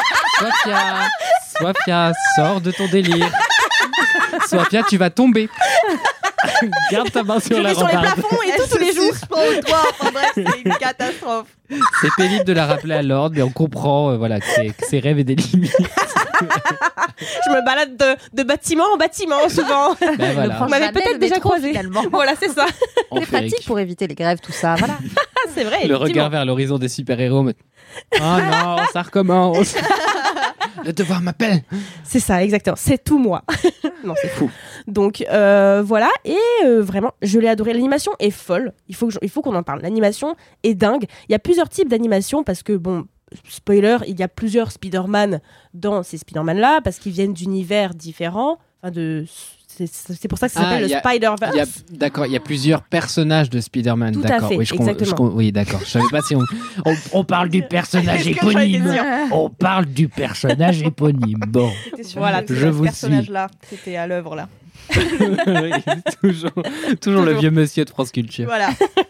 Swafia, sors de ton délire. Swafia, tu vas tomber. Garde ta main sur la rambarde. Je vais sur les plafonds et tout tous les jours. Enfin bref, c'est une catastrophe. C'est pénible de la rappeler à l'ordre, mais on comprend voilà, que ses rêves et des limites. Je me balade de bâtiment en bâtiment souvent. Ben voilà. Vous m'avez peut-être déjà croisé. Voilà, c'est ça. C'est pratique pour éviter les grèves, tout ça. Voilà. C'est vrai. Le regard vers l'horizon des super-héros. Mais... Oh non, ça recommence. Le devoir m'appelle. C'est ça, exactement. C'est tout moi. Non, c'est fou. Donc voilà, et vraiment, je l'ai adoré. L'animation est folle. Il faut qu'on en parle. L'animation est dingue. Il y a plusieurs types d'animation parce que bon. Spoiler, il y a plusieurs Spider-Man dans ces Spider-Man-là parce qu'ils viennent d'univers différents. Enfin c'est pour ça que ça s'appelle le Spider-Verse. D'accord, il y a plusieurs personnages de Spider-Man. Tout d'accord. à fait, oui, exactement. Oui, d'accord. Je savais pas si on parle du personnage éponyme. On parle du personnage éponyme. Bon, voilà, je vous personnage-là, c'était à l'œuvre là. Oui, toujours le vieux monsieur de France Culture. Voilà.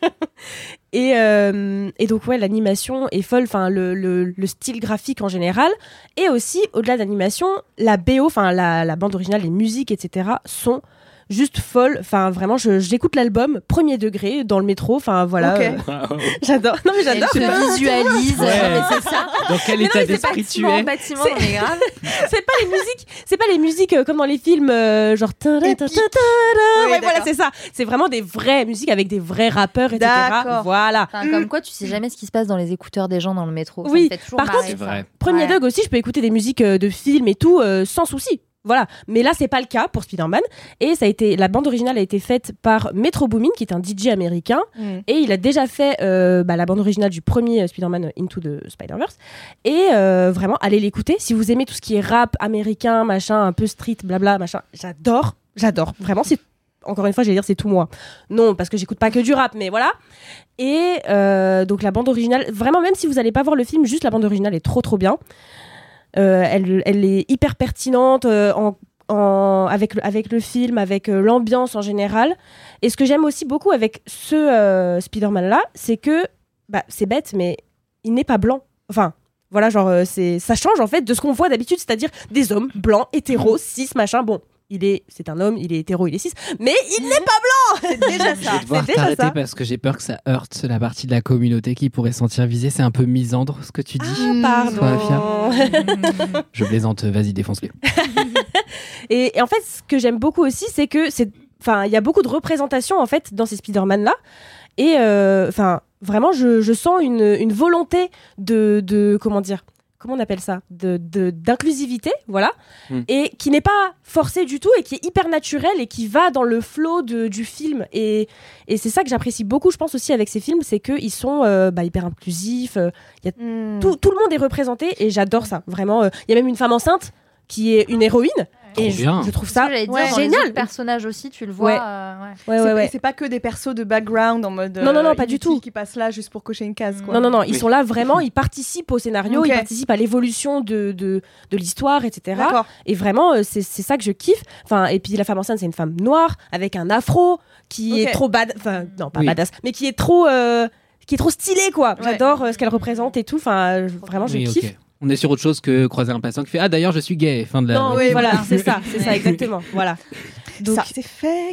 Et donc ouais, l'animation est folle, enfin le style graphique en général, et aussi au-delà de l'animation, la BO, enfin la bande originale, les musiques, etc. sont juste folle. Enfin, vraiment, j'écoute l'album premier degré dans le métro. Enfin, voilà. J'adore. Non, mais j'adore. Elle se visualise. Ouais. Non, mais c'est ça. Dans quel état d'esprit tu es? Bâtiment, mais grave. C'est pas les musiques comme dans les films, genre. Ouais, voilà, c'est ça. C'est vraiment des vraies musiques avec des vrais rappeurs, etc. D'accord. Voilà. Enfin, comme quoi, tu sais jamais ce qui se passe dans les écouteurs des gens dans le métro. Ça Oui, me fait toujours par contre, marrer, c'est ça. vrai. Premier Dog aussi, je peux écouter des musiques de films et tout sans souci. Voilà, mais là c'est pas le cas pour Spider-Man et la bande originale a été faite par Metro Boomin qui est un DJ américain et il a déjà fait la bande originale du premier Spider-Man Into the Spider-Verse et vraiment allez l'écouter si vous aimez tout ce qui est rap américain machin un peu street blabla machin, j'adore vraiment. C'est encore une fois, j'allais dire c'est tout moi. Non, parce que j'écoute pas que du rap, mais voilà. Et donc la bande originale, vraiment même si vous allez pas voir le film, juste la bande originale est trop bien. Elle est hyper pertinente avec le film, avec l'ambiance en général. Et ce que j'aime aussi beaucoup avec ce Spider-Man-là, c'est que, c'est bête, mais il n'est pas blanc. Enfin, voilà, genre, ça change en fait de ce qu'on voit d'habitude, c'est-à-dire des hommes blancs, hétéros, cis, machin. Bon, c'est un homme, il est hétéro, il est cis, mais il n'est pas blanc. C'est déjà ça. Je vais devoir t'arrêter parce que j'ai peur que ça heurte la partie de la communauté qui pourrait se sentir visée. C'est un peu misandre ce que tu dis. Pardon. Je plaisante, vas-y, défonce-les. Et en fait, ce que j'aime beaucoup aussi, c'est que il y a beaucoup de représentations en fait dans ces Spider-Man là. Et vraiment, je sens une volonté de comment dire. Comment on appelle ça, d'inclusivité, voilà, et qui n'est pas forcée du tout et qui est hyper naturelle et qui va dans le flow du film. Et c'est ça que j'apprécie beaucoup, je pense aussi avec ces films, c'est qu'ils sont hyper inclusifs. Tout le monde est représenté et j'adore ça, vraiment. Il y a même une femme enceinte qui est une héroïne. Et je trouve ça génial. Le personnage aussi, tu le vois. Ouais. C'est pas que des persos de background en mode. Non, pas du tout. Qui passent là juste pour cocher une case. Quoi. Non, ils sont là vraiment, ils participent au scénario, ils participent à l'évolution de l'histoire, etc. D'accord. Et vraiment, c'est ça que je kiffe. Enfin, et puis la femme enceinte, c'est une femme noire avec un afro qui est trop badass, mais qui est trop stylée, quoi. Ouais. J'adore ce qu'elle représente et tout. Enfin, vraiment, je kiffe. Okay. On est sur autre chose que croiser un passant qui fait d'ailleurs je suis gay. Fin de la. Non, oui, voilà, c'est ça exactement. Voilà. Donc, ça c'est fait.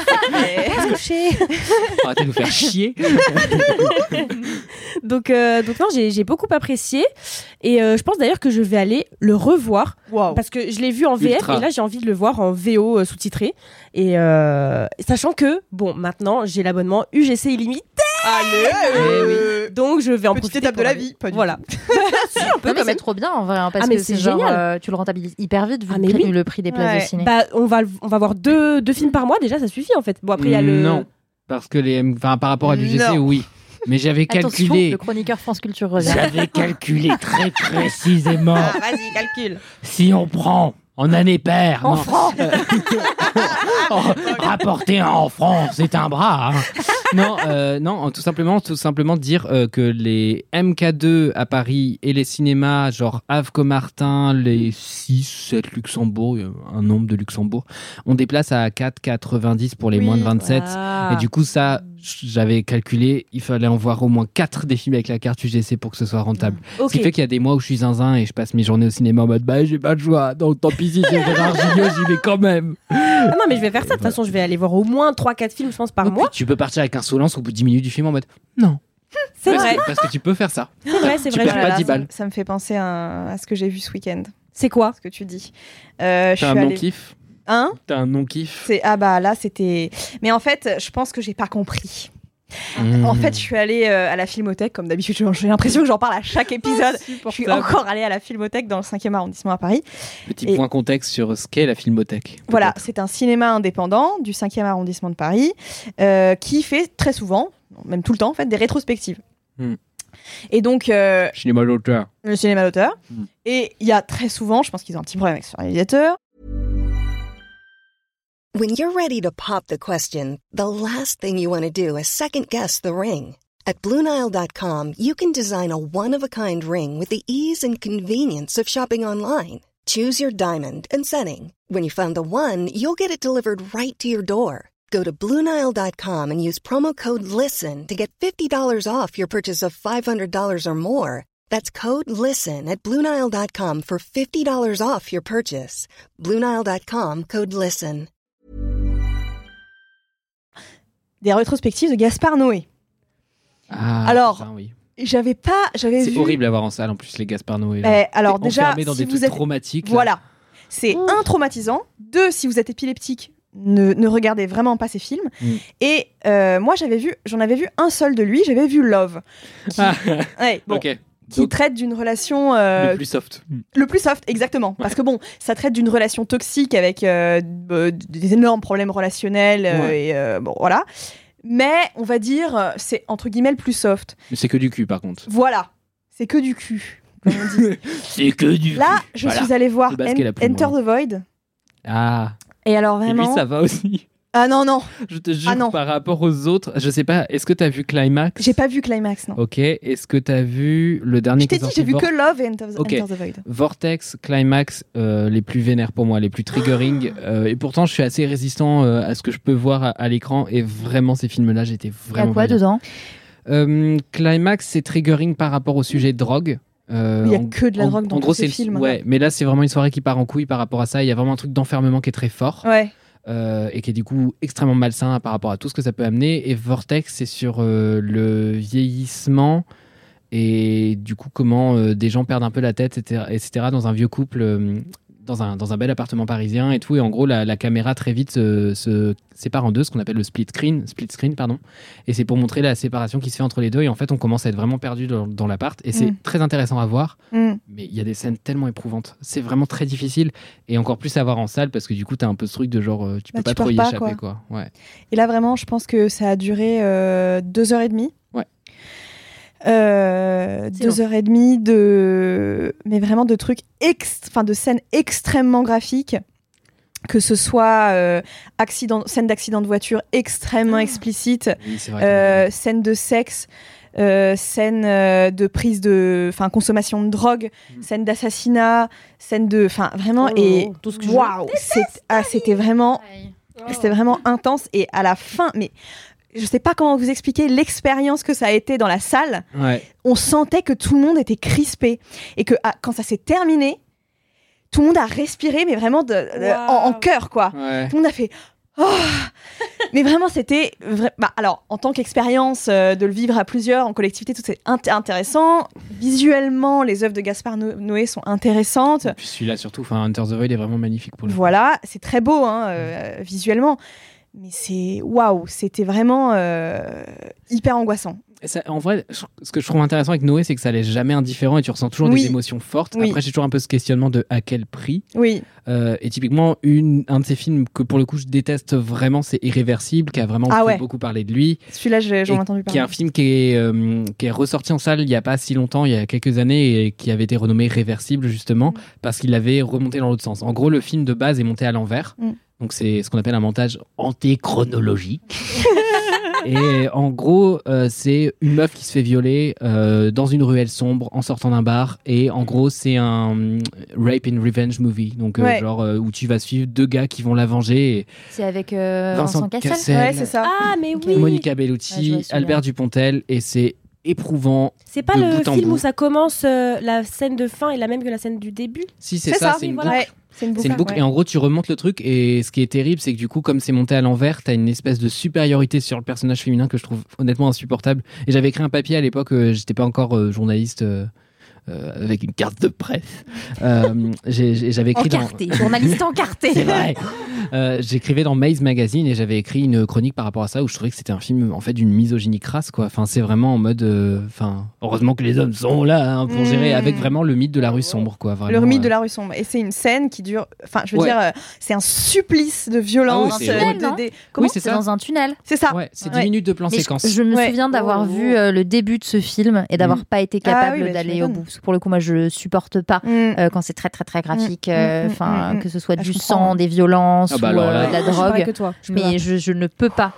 Arrêtez de nous faire chier. donc non, j'ai beaucoup apprécié et je pense d'ailleurs que je vais aller le revoir parce que je l'ai vu en VF et là j'ai envie de le voir en VO sous-titré et sachant que maintenant j'ai l'abonnement UGC illimité. Allez, donc je vais en profiter. Petite étape de la vie. Voilà. Si, un peu, mais c'est trop bien en vrai, parce que c'est génial. Tu le rentabilises hyper vite vu le prix des places de ciné. On va voir deux films par mois déjà, ça suffit en fait. Bon après il y a le. Non, parce que par rapport à l'UGC, oui. Mais j'avais calculé. Attention, le chroniqueur France Culture revient. J'avais calculé très précisément. Vas-y, calcule. Si on prend en année paire. En francs. Rapporter en francs, c'est un bras. Non, tout simplement dire que les MK2 à Paris et les cinémas genre Havre Comartin, les 6-7 Luxembourg, un nombre de Luxembourg, ont des places à 4,90 pour les moins de 27. Et du coup, ça, j'avais calculé, il fallait en voir au moins 4 des films avec la carte UGC pour que ce soit rentable. Ce qui fait qu'il y a des mois où je suis zinzin et je passe mes journées au cinéma en mode j'ai pas de choix, donc tant pis si c'est Gérard Jugnot, j'y vais quand même. Non, mais je vais faire ça. De toute façon, je vais aller voir au moins 3-4 films, je pense, par mois. Tu peux partir avec insolence au bout de 10 minutes du film en mode non. C'est vrai. Parce que tu peux faire ça. C'est vrai. Tu perds pas 10 balles. Ça me fait penser à ce que j'ai vu ce week-end. C'est quoi ce que tu dis? T'as un non-kiff? Hein? T'as un non-kiff? Là, c'était. Mais en fait, je pense que j'ai pas compris. En fait, je suis allée à la Filmothèque, comme d'habitude, j'ai l'impression que j'en parle à chaque épisode. Je suis encore allée à la Filmothèque dans le 5e arrondissement à Paris. Petit point contexte sur ce qu'est la Filmothèque. Voilà, c'est un cinéma indépendant du 5e arrondissement de Paris qui fait très souvent, même tout le temps en fait, des rétrospectives. Et donc cinéma d'auteur. Le cinéma d'auteur. Et il y a très souvent, je pense qu'ils ont un petit problème avec ce réalisateur. When you're ready to pop the question, the last thing you want to do is second-guess the ring. At BlueNile.com, you can design a one-of-a-kind ring with the ease and convenience of shopping online. Choose your diamond and setting. When you find the one, you'll get it delivered right to your door. Go to BlueNile.com and use promo code LISTEN to get $50 off your purchase of $500 or more. That's code LISTEN at BlueNile.com for $50 off your purchase. BlueNile.com, code LISTEN. des rétrospectives de Gaspard Noé. Ah, Alors, putain, oui. J'avais C'est vu... horrible à voir en salle, en plus, les Gaspard Noé. Là. Alors T'es déjà, enfermé dans si des vous trucs êtes... traumatiques. là. Voilà. C'est un, traumatisant. 2, si vous êtes épileptique, ne regardez vraiment pas ces films. Et moi, j'en avais vu un seul de lui, j'avais vu Love. Qui, Ok. qui Donc, traite d'une relation... le plus soft. Le plus soft, exactement. Parce que bon, ça traite d'une relation toxique avec des énormes problèmes relationnels. Bon, voilà. Mais on va dire, c'est entre guillemets le plus soft. Mais c'est que du cul, par contre. Voilà. C'est que du cul, comme on dit. C'est que du Là, je suis allée voir Le basket, la plume, Enter the Void. Ah. Et alors Et vraiment... lui, ça va aussi. Ah non, non. Je te jure, Ah non. par rapport aux autres, je sais pas, est-ce que t'as vu Climax? J'ai pas vu Climax, non. Ok, est-ce que t'as vu le dernier Je t'ai qui est dit, sorti, j'ai vu que Love et Enter Ok. the Void. Vortex, Climax, les plus vénères pour moi, les plus triggering. Et pourtant, je suis assez résistant à ce que je peux voir à l'écran. Et vraiment, ces films-là, j'étais Il y vraiment. a quoi vénère. dedans Climax, c'est triggering par rapport au sujet de drogue. Il y a que de la drogue dans en tous gros, ces c'est films. Ouais, mais là, c'est vraiment une soirée qui part en couille par rapport à ça. Il y a vraiment un truc d'enfermement qui est très fort. Ouais. Et qui est du coup extrêmement malsain par rapport à tout ce que ça peut amener. Et Vortex, c'est sur le vieillissement et du coup comment des gens perdent un peu la tête, etc. dans un vieux couple, dans un bel appartement parisien et tout. Et en gros, la caméra très vite se sépare en deux, ce qu'on appelle le split screen, pardon. Et c'est pour montrer la séparation qui se fait entre les deux. Et en fait, on commence à être vraiment perdu dans l'appart. Et c'est très intéressant à voir. Mais il y a des scènes tellement éprouvantes. C'est vraiment très difficile. Et encore plus à voir en salle parce que du coup, t'as un peu ce truc de genre, tu peux pas trop y échapper, quoi. Ouais. Et là, vraiment, je pense que ça a duré 2h30. Ouais. 2h30 mais vraiment de trucs de scènes extrêmement graphiques, que ce soit scène d'accident de voiture extrêmement explicite, Oui, c'est vrai. scène de sexe, scène de prise de consommation de drogue, scène d'assassinat, scène de vraiment tout ce que waouh, c'était vraiment intense. Et à la fin, mais je sais pas comment vous expliquer l'expérience que ça a été dans la salle. Ouais. On sentait que tout le monde était crispé et que quand ça s'est terminé, tout le monde a respiré, mais vraiment en chœur, quoi. Ouais. Tout le monde a fait oh. Mais vraiment, c'était alors en tant qu'expérience de le vivre à plusieurs en collectivité, tout c'est intéressant. Visuellement, les œuvres de Gaspard Noé sont intéressantes. Et puis celui-là surtout, Enter the Void est vraiment magnifique pour le coup. Voilà, c'est très beau visuellement. Mais c'était vraiment hyper angoissant. Et ça, en vrai, ce que je trouve intéressant avec Noé, c'est que ça laisse jamais indifférent et tu ressens toujours des émotions fortes. Oui. Après, j'ai toujours un peu ce questionnement de à quel prix. Oui. Et typiquement, un de ces films que pour le coup je déteste vraiment, c'est Irréversible, qui a vraiment fait beaucoup parler de lui. Celui-là, j'en ai entendu parler. Qui est un film qui est ressorti en salle il y a pas si longtemps, il y a quelques années, et qui avait été renommé Réversible justement parce qu'il avait remonté dans l'autre sens. En gros, le film de base est monté à l'envers. Donc c'est ce qu'on appelle un montage antéchronologique. Et en gros, c'est une meuf qui se fait violer dans une ruelle sombre en sortant d'un bar. Et en gros, c'est un rape and revenge movie. Donc, où tu vas suivre deux gars qui vont la venger. Et c'est avec Vincent Cassel. Ouais, c'est ça. Ah, mais oui. Monica Bellucci, Albert Dupontel. Et c'est éprouvant. C'est pas le film où ça commence, la scène de fin est la même que la scène du début? Si, c'est ça. C'est une boucle. Ouais. C'est une boucle. Et en gros, tu remontes le truc. Et ce qui est terrible, c'est que du coup, comme c'est monté à l'envers, t'as une espèce de supériorité sur le personnage féminin que je trouve honnêtement insupportable. Et j'avais écrit un papier à l'époque, j'étais pas encore journaliste. Avec une carte de presse. J'avais écrit journaliste encarté. C'est vrai. J'écrivais dans Maze Magazine et j'avais écrit une chronique par rapport à ça où je trouvais que c'était un film en fait d'une misogynie crasse, quoi. Enfin, c'est vraiment en mode heureusement que les hommes sont là pour gérer, avec vraiment le mythe de la rue sombre, quoi. Vraiment, le mythe de la rue sombre. Et c'est une scène qui dure, je veux dire, c'est un supplice de violence. Comment c'est dans un tunnel. C'est ça. Ouais, c'est 10 minutes de plan séquence. Je me souviens d'avoir vu le début de ce film et d'avoir pas été capable d'aller au bout. Pour le coup, moi, je supporte pas quand c'est très très très graphique, que ce soit du sang, des violences ou de la drogue. Que toi, mais je ne peux pas.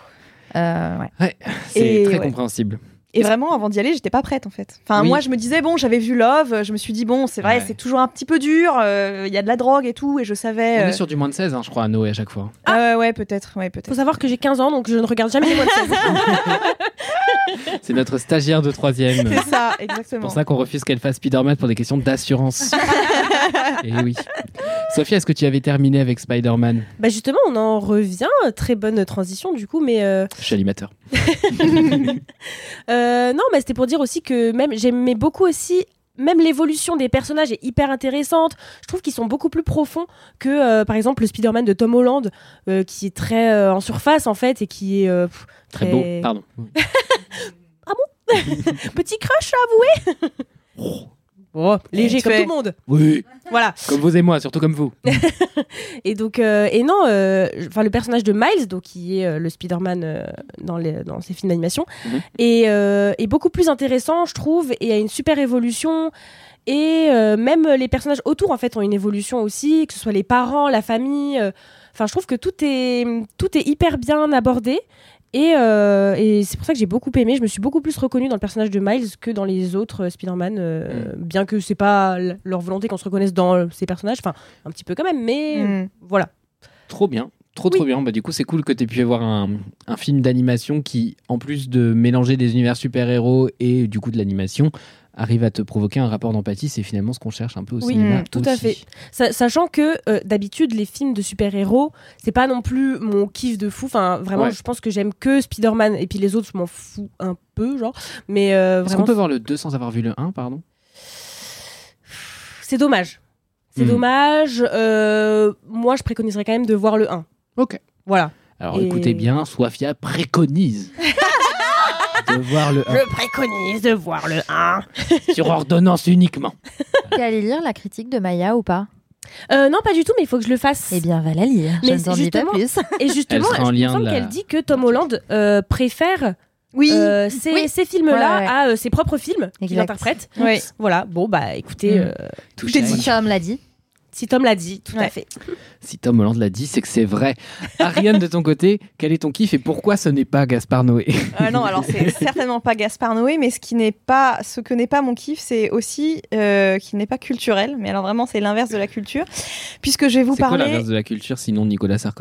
C'est très compréhensible. Et vraiment, avant d'y aller, j'étais pas prête en fait. Moi, je me disais j'avais vu Love, je me suis dit c'est vrai, c'est toujours un petit peu dur. Il y a de la drogue et tout, et je savais. On est sur du moins de 16, je crois, à Noé à chaque fois. Ouais, peut-être. Faut savoir que j'ai 15 ans, donc je ne regarde jamais les moins de 16. C'est notre stagiaire de 3e. C'est ça, exactement. C'est pour ça qu'on refuse qu'elle fasse Spider-Man pour des questions d'assurance. Et oui. Sophia, est-ce que tu avais terminé avec Spider-Man ? Bah justement, on en revient. Très bonne transition du coup, mais Je suis animateur. non, mais c'était pour dire aussi que même j'aimais beaucoup aussi. Même l'évolution des personnages est hyper intéressante. Je trouve qu'ils sont beaucoup plus profonds que, par exemple, le Spider-Man de Tom Holland, qui est très en surface, en fait, et qui est Très beau. Pardon. Ah bon ? Petit crush à avouer. Oh, léger comme tout le monde. Oui. Voilà. Comme vous et moi, surtout comme vous. Et donc, et non, le personnage de Miles, donc qui est le Spider-Man dans ses films d'animation, est beaucoup plus intéressant, je trouve, et a une super évolution. Et même les personnages autour, en fait, ont une évolution aussi, que ce soit les parents, la famille. Enfin, je trouve que tout est hyper bien abordé. Et c'est pour ça que j'ai beaucoup aimé. Je me suis beaucoup plus reconnue dans le personnage de Miles que dans les autres Spider-Man, bien que c'est pas leur volonté qu'on se reconnaisse dans ces personnages. Enfin, un petit peu quand même, mais voilà. Trop bien. Trop bien. Bah, du coup, c'est cool que tu aies pu voir un film d'animation qui, en plus de mélanger des univers super-héros et du coup de l'animation, arrive à te provoquer un rapport d'empathie. C'est finalement ce qu'on cherche un peu au cinéma. Tout à fait. Sachant que d'habitude, les films de super-héros, c'est pas non plus mon kiff de fou. Enfin, vraiment, je pense que j'aime que Spider-Man et puis les autres, je m'en fous un peu, genre. Mais Est-ce qu'on peut voir le 2 sans avoir vu le 1, pardon ? C'est dommage. C'est dommage. Moi, je préconiserais quand même de voir le 1. Ok. Voilà. Alors écoutez bien, Sophia préconise de voir le 1. Je préconise de voir le 1. Sur ordonnance uniquement. Tu es allé lire la critique de Maya ou pas ? Non, pas du tout, mais il faut que je le fasse. Eh bien, va la lire. Je Mais ne t'en dis pas plus. Et justement, il me semble qu'elle dit que Tom Holland préfère ces films-là à ses propres films qu'il interprète. Oui. Voilà, bon, bah écoutez, Tout Si Tom l'a dit. si Tom l'a dit, tout à fait. Si Tom Holland l'a dit, c'est que c'est vrai. Ariane, de ton côté, quel est ton kiff et pourquoi ce n'est pas Gaspard Noé ? Non, alors c'est certainement pas Gaspard Noé, mais ce que n'est pas mon kiff, c'est aussi qui n'est pas culturel. Mais alors vraiment, c'est l'inverse de la culture, puisque je vais vous c'est parler. C'est quoi l'inverse de la culture, sinon Nicolas Sarkozy ?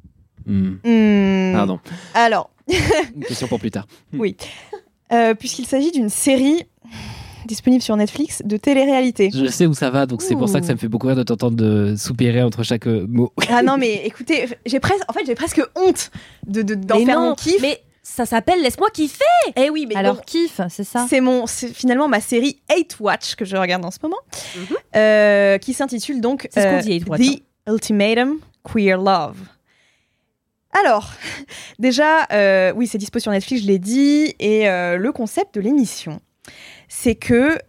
Pardon. Alors. Une question pour plus tard. Oui. Puisqu'il s'agit d'une série disponible sur Netflix de télé-réalité. Je sais où ça va, donc c'est pour ça que ça me fait beaucoup rire de t'entendre de soupirer entre chaque mot. Ah non, mais écoutez, j'ai presque honte d'en faire mon kiff. Mais ça s'appelle Laisse-moi kiffer. Eh oui, mais alors donc, kiff, c'est ça. C'est finalement ma série Hate Watch que je regarde en ce moment, qui s'intitule donc c'est ce qu'on dit, Hate Watch, The Ultimatum Queer Love. Alors, déjà, oui, c'est dispo sur Netflix, je l'ai dit, et le concept de l'émission, c'est que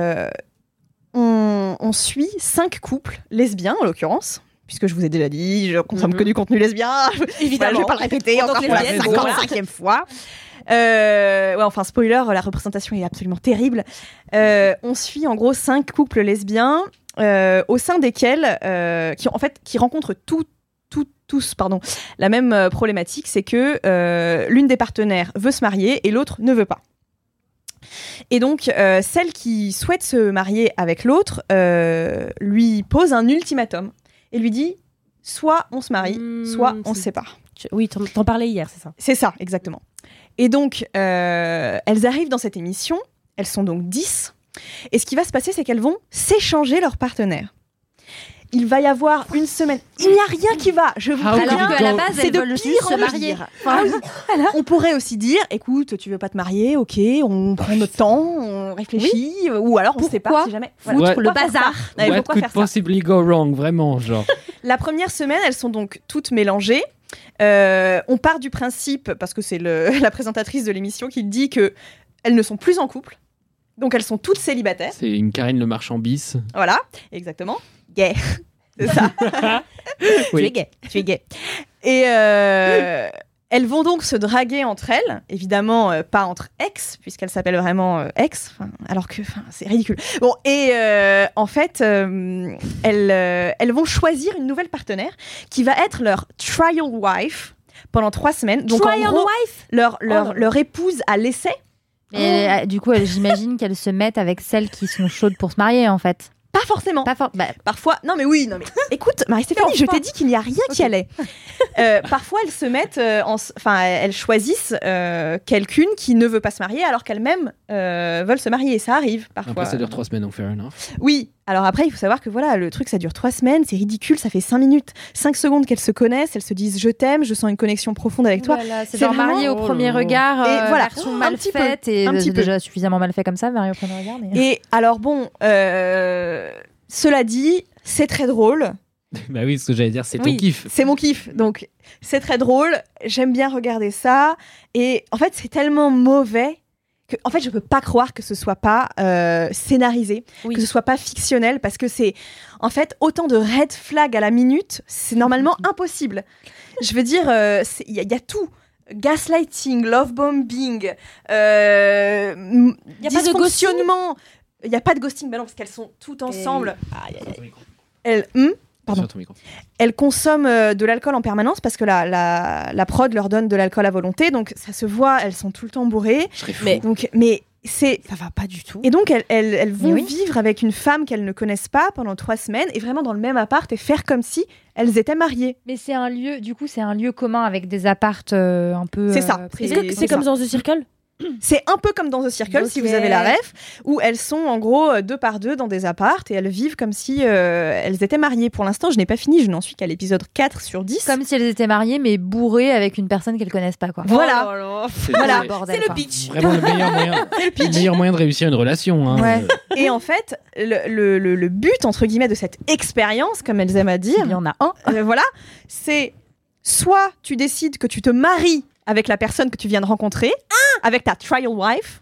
on suit 5 couples lesbiens, en l'occurrence, puisque je vous ai déjà dit, je consomme que du contenu lesbien. Évidemment, je vais pas le répéter encore pour la 55e fois. Enfin, spoiler, la représentation est absolument terrible. On suit en gros 5 couples lesbiens, au sein desquels, qui rencontrent tous la même problématique, c'est que l'une des partenaires veut se marier et l'autre ne veut pas. Et donc, celle qui souhaite se marier avec l'autre lui pose un ultimatum et lui dit soit on se marie, soit on se sépare. Oui, t'en parlais hier, c'est ça. C'est ça, exactement. Et donc, elles arrivent dans cette émission, elles sont donc 10, et ce qui va se passer, c'est qu'elles vont s'échanger leurs partenaires. Il va y avoir une semaine. Il n'y a rien qui va. Je vous préviens. Alors qu'à la base, c'est elles de veulent pire juste se en marier. pire. On pourrait aussi dire, écoute, tu veux pas te marier, ok, on prend notre temps, on réfléchit, ou alors on se sépare si jamais. Foutre le bazar. What could possibly go wrong, vraiment, genre. La première semaine, elles sont donc toutes mélangées. On part du principe, parce que c'est la présentatrice de l'émission qui dit que elles ne sont plus en couple. Donc elles sont toutes célibataires. C'est une Karine Le Marchand bis. Voilà, exactement. Gay. C'est ça. Oui. Tu es gay. Et elles vont donc se draguer entre elles. Évidemment, pas entre ex, puisqu'elles s'appellent vraiment ex. Alors que c'est ridicule. Bon, et en fait, elles vont choisir une nouvelle partenaire qui va être leur trial wife pendant 3 semaines. Donc trial en gros, wife leur épouse à l'essai. Et du coup, j'imagine qu'elles se mettent avec celles qui sont chaudes pour se marier, en fait. Pas forcément. Pas Parfois. Non mais écoute, Marie-Stéphanie, je t'ai dit qu'il n'y a rien qui allait. Parfois, elles se mettent, elles choisissent quelqu'une qui ne veut pas se marier alors qu'elles-mêmes veulent se marier. Ça arrive parfois. Après, ça dure 3 semaines, donc fair enough. Oui. Alors après, il faut savoir que voilà, le truc, ça dure 3 semaines, c'est ridicule, ça fait 5 minutes, 5 secondes qu'elles se connaissent, elles se disent je t'aime, je sens une connexion profonde avec toi. Voilà, c'est genre marié au premier regard, et voilà, version mal faite, et c'est déjà suffisamment mal fait comme ça, marié au premier regard. Mais... Et alors bon, cela dit, c'est très drôle. Bah oui, ce que j'allais dire, c'est ton kiff. C'est mon kiff, donc c'est très drôle, j'aime bien regarder ça, et en fait, c'est tellement mauvais que, en fait, je peux pas croire que ce soit pas scénarisé, que ce soit pas fictionnel, parce que c'est, en fait, autant de red flags à la minute, c'est normalement impossible. Je veux dire, il y a tout. Gaslighting, love bombing, dysfonctionnement. Il n'y a pas de ghosting, bah non, parce qu'elles sont toutes ensemble. Elles consomment de l'alcool en permanence parce que la prod leur donne de l'alcool à volonté, donc ça se voit, elles sont tout le temps bourrées. Mais ça va pas du tout. Et donc elles vont vivre avec une femme qu'elles ne connaissent pas pendant 3 semaines et vraiment dans le même appart et faire comme si elles étaient mariées. Mais c'est un lieu, du coup, c'est un lieu commun avec des appartes un peu. C'est ça. C'est comme dans The Circle. C'est un peu comme dans The Circle, si vous avez la ref, où elles sont en gros 2 par 2 dans des appartes et elles vivent comme si elles étaient mariées. Pour l'instant, je n'ai pas fini, je n'en suis qu'à l'épisode 4 sur 10. Comme si elles étaient mariées, mais bourrées avec une personne qu'elles connaissent pas, quoi. Voilà. Voilà. Bordel, c'est le pitch. Vraiment le meilleur moyen de réussir une relation. Hein. Ouais. Et en fait, le but, entre guillemets, de cette expérience, comme elles aiment à dire, il y en a un. Voilà, c'est soit tu décides que tu te maries avec la personne que tu viens de rencontrer, avec ta trial wife.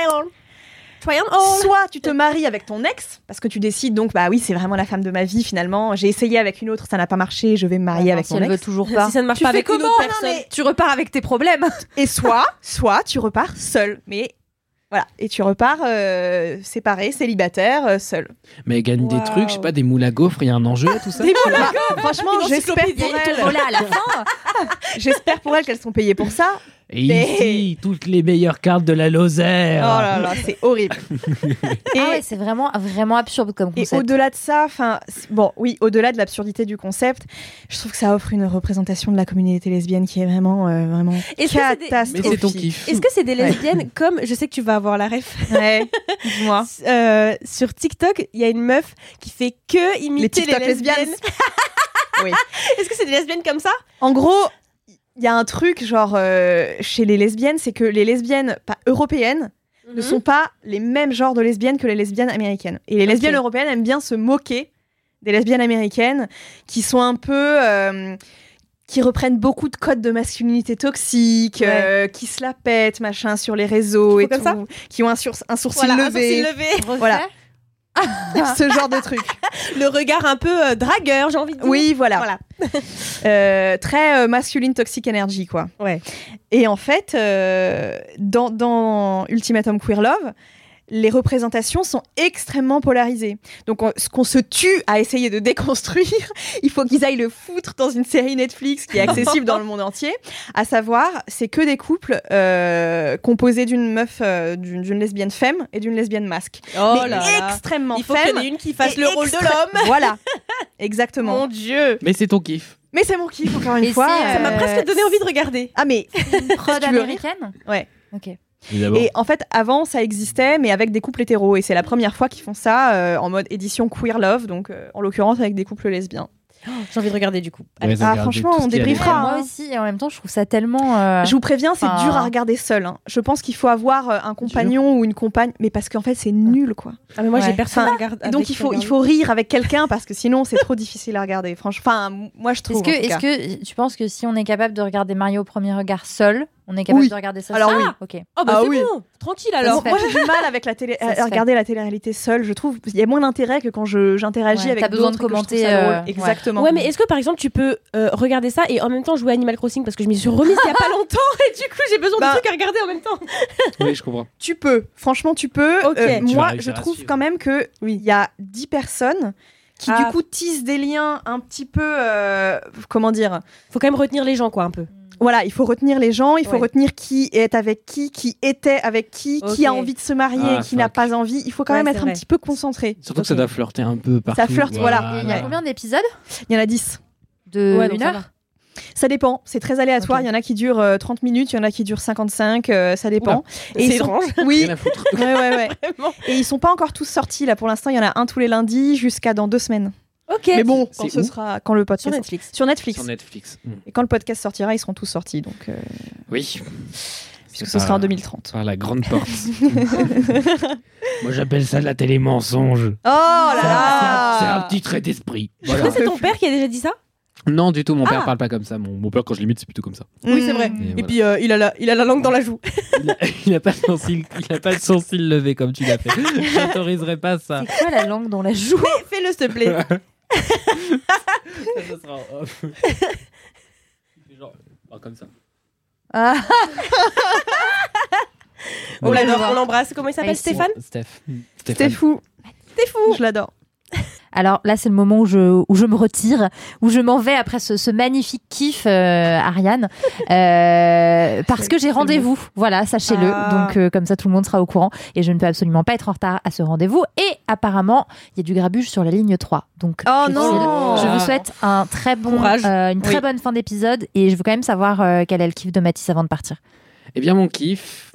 Soit tu te maries avec ton ex, parce que tu décides donc, bah oui, c'est vraiment la femme de ma vie finalement. J'ai essayé avec une autre, ça n'a pas marché, je vais me marier avec mon ex. Si elle veut toujours pas. Si ça ne marche pas avec une autre personne, tu repars avec tes problèmes. Et soit tu repars seul. Mais voilà, et tu repars séparé, célibataire, seul. Mais elle gagne des trucs, je sais pas, des moules à gaufres, il y a un enjeu à tout ça. Des moules à gaufres. Franchement, j'espère pour elle. À la fin. J'espère pour elle qu'elles sont payées pour ça. Et ici, toutes les meilleures cartes de la Lozère. Oh là là, c'est horrible. Et c'est vraiment absurde comme concept. Et au-delà de ça, au-delà de l'absurdité du concept, je trouve que ça offre une représentation de la communauté lesbienne qui est vraiment catastrophique. Mais c'est ton kiff. Est-ce que c'est des lesbiennes comme, je sais que tu vas avoir la ref. Ouais, dis-moi. Sur TikTok, il y a une meuf qui fait que imiter les lesbiennes. Oui. Est-ce que c'est des lesbiennes comme ça? En gros, il y a un truc genre chez les lesbiennes, c'est que les lesbiennes européennes ne sont pas les mêmes genres de lesbiennes que les lesbiennes américaines. Et les lesbiennes européennes aiment bien se moquer des lesbiennes américaines qui sont un peu... qui reprennent beaucoup de codes de masculinité toxique, qui se la pètent, machin, sur les réseaux et tout, ça qui ont un sourcil levé. Voilà. Ce genre de truc. Le regard un peu dragueur, j'ai envie de dire. Oui, voilà. Très masculine toxic energy, quoi. Ouais. Et en fait, dans Ultimatum Queer Love, les représentations sont extrêmement polarisées. Donc, ce qu'on se tue à essayer de déconstruire, il faut qu'ils aillent le foutre dans une série Netflix qui est accessible dans le monde entier. À savoir, c'est que des couples composés d'une meuf, d'une lesbienne femme et d'une lesbienne masque. Oh mais là là. extrêmement il faut qu'il y en ait une qui fasse le rôle de l'homme. Voilà, exactement. Mon Dieu. Mais c'est ton kiff. Mais c'est mon kiff, encore une fois. Ça m'a presque donné envie de regarder. Ah, mais une prod américaine. Ouais. Ok. Et en fait, avant, ça existait, mais avec des couples hétéros. Et c'est la première fois qu'ils font ça en mode édition Queer Love, donc en l'occurrence avec des couples lesbiens. J'ai envie de regarder du coup. Ouais, franchement, on débriefera. Moi aussi, et en même temps, je trouve ça tellement. Je vous préviens, c'est dur à regarder seul. Hein. Je pense qu'il faut avoir un compagnon ou une compagne, mais parce qu'en fait, c'est nul, quoi. Ah, mais moi, j'ai personne à regarder. Donc, il faut rire avec quelqu'un parce que sinon, c'est trop difficile à regarder. Franchement, moi, je trouve. Est-ce que tu penses que si on est capable de regarder Mario au premier regard seul, on est capable de regarder ça? Alors oui. Ok. Oh bah c'est bon. Tranquille alors. Moi j'ai du mal avec la télé, à regarder la télé-réalité seule. Je trouve il y a moins d'intérêt que quand j'interagis avec d'autres. T'as besoin de commenter. Exactement. Ouais, mais est-ce que par exemple tu peux regarder ça et en même temps jouer à Animal Crossing parce que je m'y suis remise il y a pas longtemps et du coup j'ai besoin de trucs à regarder en même temps. Oui, je comprends. Tu peux. Franchement, tu peux. Okay. Moi, je trouve quand même que il y a 10 personnes qui du coup tissent des liens un petit peu comment dire. Faut quand même retenir les gens quoi un peu. Voilà, il faut retenir les gens, il faut retenir qui est avec qui était avec qui a envie de se marier et qui n'a pas envie. Il faut quand même être un petit peu concentré. Surtout que ça doit flirter un peu partout. Ça flirte, voilà. Il y a combien d'épisodes? Il y en a 10. De 1 heure? Ça dépend, c'est très aléatoire. Il y en a qui durent 30 minutes, il y en a qui durent 55, ça dépend. Oula, c'est étrange. Oui. Rien à foutre. Ouais. Et ils sont pas encore tous sortis là. Pour l'instant, il y en a un tous les lundis jusqu'à dans 2 semaines. Ok. Mais bon, C'est quand le podcast Sur Netflix. Sur Netflix. Sur Netflix. Et quand le podcast sortira, ils seront tous sortis. Donc, Oui. puisque ce sera en 2030. Par la grande porte. Moi, j'appelle ça de la télé-mensonge. Oh là là. C'est un petit trait d'esprit. Je crois que c'est ton père qui a déjà dit ça. Non, du tout, mon père parle pas comme ça. Mon père, quand je l'imite, c'est plutôt comme ça. Oui, c'est vrai. Et Et puis il a la langue dans la joue. Il a pas le sourcil levé comme tu l'as fait. Je n'autoriserai pas ça. C'est quoi la langue dans la joue? Fais-le s'il te plaît. Ça sera en off. Genre, comme ça. Ah. On l'adore, on l'embrasse. Comment il s'appelle, Merci. Stéphane? C'était fou. T'es fou. Je l'adore. Alors là, c'est le moment où je me retire, où je m'en vais après ce magnifique kiff, Ariane, parce que j'ai rendez-vous. Voilà, sachez-le. Ah. Donc comme ça, tout le monde sera au courant et je ne peux absolument pas être en retard à ce rendez-vous. Et apparemment, il y a du grabuge sur la ligne 3. Donc Oh je non. je vous souhaite un très bon, Courage. une très Oui. bonne fin d'épisode et je veux quand même savoir quel est le kiff de Mathis avant de partir. Eh bien, mon kiff,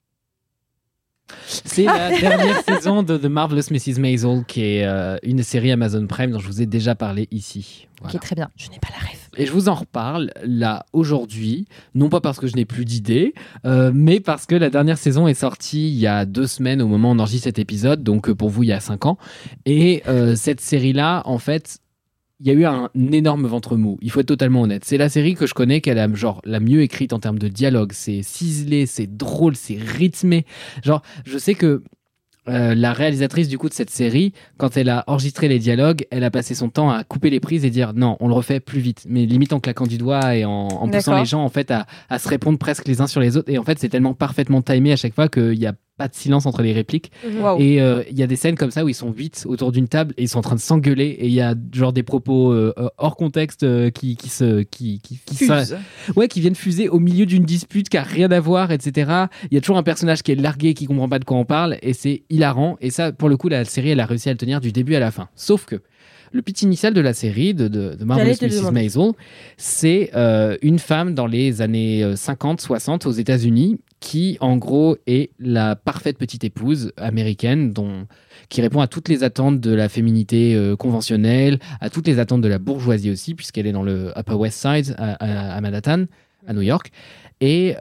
c'est la dernière saison de The Marvelous Mrs. Maisel, qui est une série Amazon Prime dont je vous ai déjà parlé ici. Voilà. Ok, très bien. Je n'ai pas la ref. Et je vous en reparle là aujourd'hui, non pas parce que je n'ai plus d'idées, mais parce que la dernière saison est sortie il y a 2 semaines au moment où on enregistre cet épisode, donc pour vous il y a 5 ans. Et cette série-là, en fait, il y a eu un énorme ventre mou. Il faut être totalement honnête. C'est la série que je connais qu'elle a genre la mieux écrite en termes de dialogue. C'est ciselé, c'est drôle, c'est rythmé. Genre, je sais que la réalisatrice du coup de cette série, quand elle a enregistré les dialogues, elle a passé son temps à couper les prises et dire non, on le refait plus vite, mais limite en claquant du doigt et en poussant D'accord. les gens en fait à se répondre presque les uns sur les autres. Et en fait, c'est tellement parfaitement timé à chaque fois qu'il n'y a pas de silence entre les répliques. Waouh. Et il y a des scènes comme ça où ils sont 8 autour d'une table et ils sont en train de s'engueuler et il y a genre des propos hors contexte qui viennent fuser au milieu d'une dispute qui a rien à voir, etc. Il y a toujours un personnage qui est largué, qui comprend pas de quoi on parle et c'est hilarant. Et ça, pour le coup, la série, elle a réussi à le tenir du début à la fin. Sauf que le pitch initial de la série, de Marvelous J'allais te le Mrs. demander. Maisel, c'est une femme dans les années 50-60 aux États-Unis qui, en gros, est la parfaite petite épouse américaine qui répond à toutes les attentes de la féminité conventionnelle, à toutes les attentes de la bourgeoisie aussi, puisqu'elle est dans le Upper West Side à Manhattan, à New York. Et,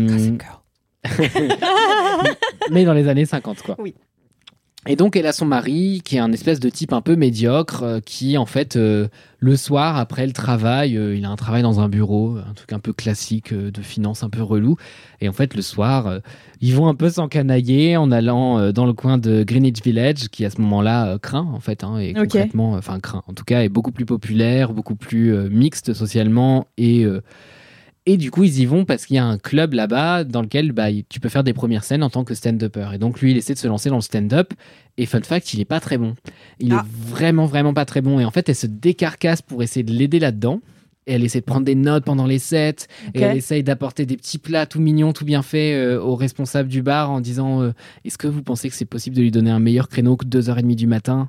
mais dans les années 50, quoi. Oui. Et donc, elle a son mari, qui est un espèce de type un peu médiocre, qui, en fait, le soir, après le travail, il a un travail dans un bureau, un truc un peu classique de finance, un peu relou. Et en fait, le soir, ils vont un peu s'encanailler en allant dans le coin de Greenwich Village, qui à ce moment-là craint, en fait, et Ok. concrètement, enfin craint, en tout cas, est beaucoup plus populaire, beaucoup plus mixte socialement et du coup, ils y vont parce qu'il y a un club là-bas dans lequel tu peux faire des premières scènes en tant que stand-upper. Et donc, lui, il essaie de se lancer dans le stand-up. Et fun fact, il est pas très bon. Il est vraiment, vraiment pas très bon. Et en fait, elle se décarcasse pour essayer de l'aider là-dedans. Et elle essaie de prendre des notes pendant les sets. Et elle essaye d'apporter des petits plats tout mignons, tout bien faits au responsable du bar en disant est-ce que vous pensez que c'est possible de lui donner un meilleur créneau que 2h30 du matin?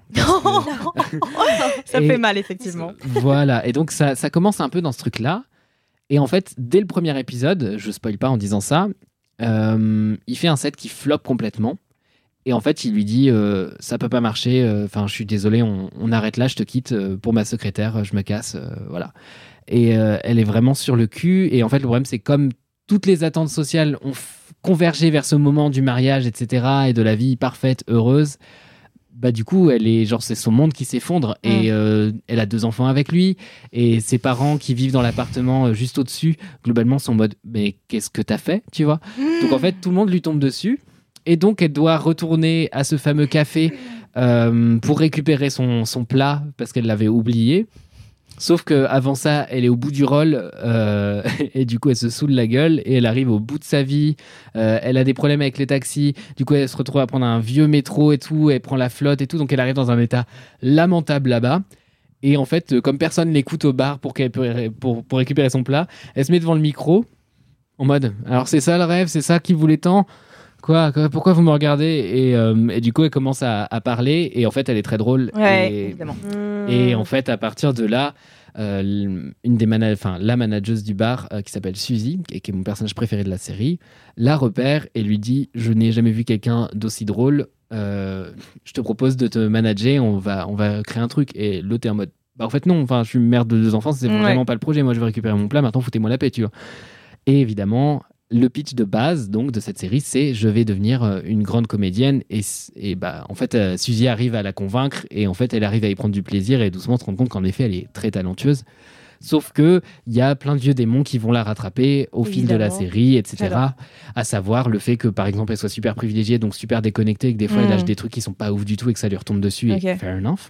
Ça Et- fait mal, effectivement. Voilà. Et donc, ça commence un peu dans ce truc-là. Et en fait, dès le premier épisode, je spoil pas en disant ça, il fait un set qui floppe complètement. Et en fait, il lui dit ça peut pas marcher, je suis désolé, on arrête là, je te quitte pour ma secrétaire, je me casse, voilà. Et elle est vraiment sur le cul. Et en fait, le problème, c'est comme toutes les attentes sociales ont convergé vers ce moment du mariage, etc., et de la vie parfaite, heureuse. Du coup, c'est son monde qui s'effondre et elle a 2 enfants avec lui et ses parents qui vivent dans l'appartement juste au-dessus, globalement, sont en mode mais qu'est-ce que t'as fait, tu vois? Donc en fait, tout le monde lui tombe dessus et donc elle doit retourner à ce fameux café pour récupérer son plat parce qu'elle l'avait oublié. Sauf qu'avant ça, elle est au bout du rôle et du coup, elle se saoule la gueule et elle arrive au bout de sa vie. Elle a des problèmes avec les taxis. Du coup, elle se retrouve à prendre un vieux métro et tout. Elle prend la flotte et tout. Donc, elle arrive dans un état lamentable là-bas. Et en fait, comme personne l'écoute au bar pour récupérer son plat, elle se met devant le micro en mode « Alors, c'est ça le rêve? C'est ça qui voulait tant ? Quoi, pourquoi vous me regardez ?» et du coup, elle commence à parler. Et en fait, elle est très drôle. Ouais, et, évidemment. et en fait, à partir de là, une des la manageuse du bar qui s'appelle Suzy, qui est mon personnage préféré de la série, la repère et lui dit « Je n'ai jamais vu quelqu'un d'aussi drôle, je te propose de te manager, on va créer un truc. » Et l'autre est en mode « En fait non, je suis mère de 2 enfants, c'est vraiment pas le projet, moi je veux récupérer mon plat, maintenant foutez-moi la paix, tu vois. » Et évidemment, le pitch de base donc de cette série, c'est je vais devenir une grande comédienne et en fait Suzy arrive à la convaincre et en fait elle arrive à y prendre du plaisir et doucement se rendre compte qu'en effet elle est très talentueuse. Sauf que il y a plein de vieux démons qui vont la rattraper au fil de la série, etc. J'adore. À savoir le fait que par exemple elle soit super privilégiée, donc super déconnectée, et que des fois elle lâche des trucs qui sont pas ouf du tout et que ça lui retombe dessus. Et fair enough.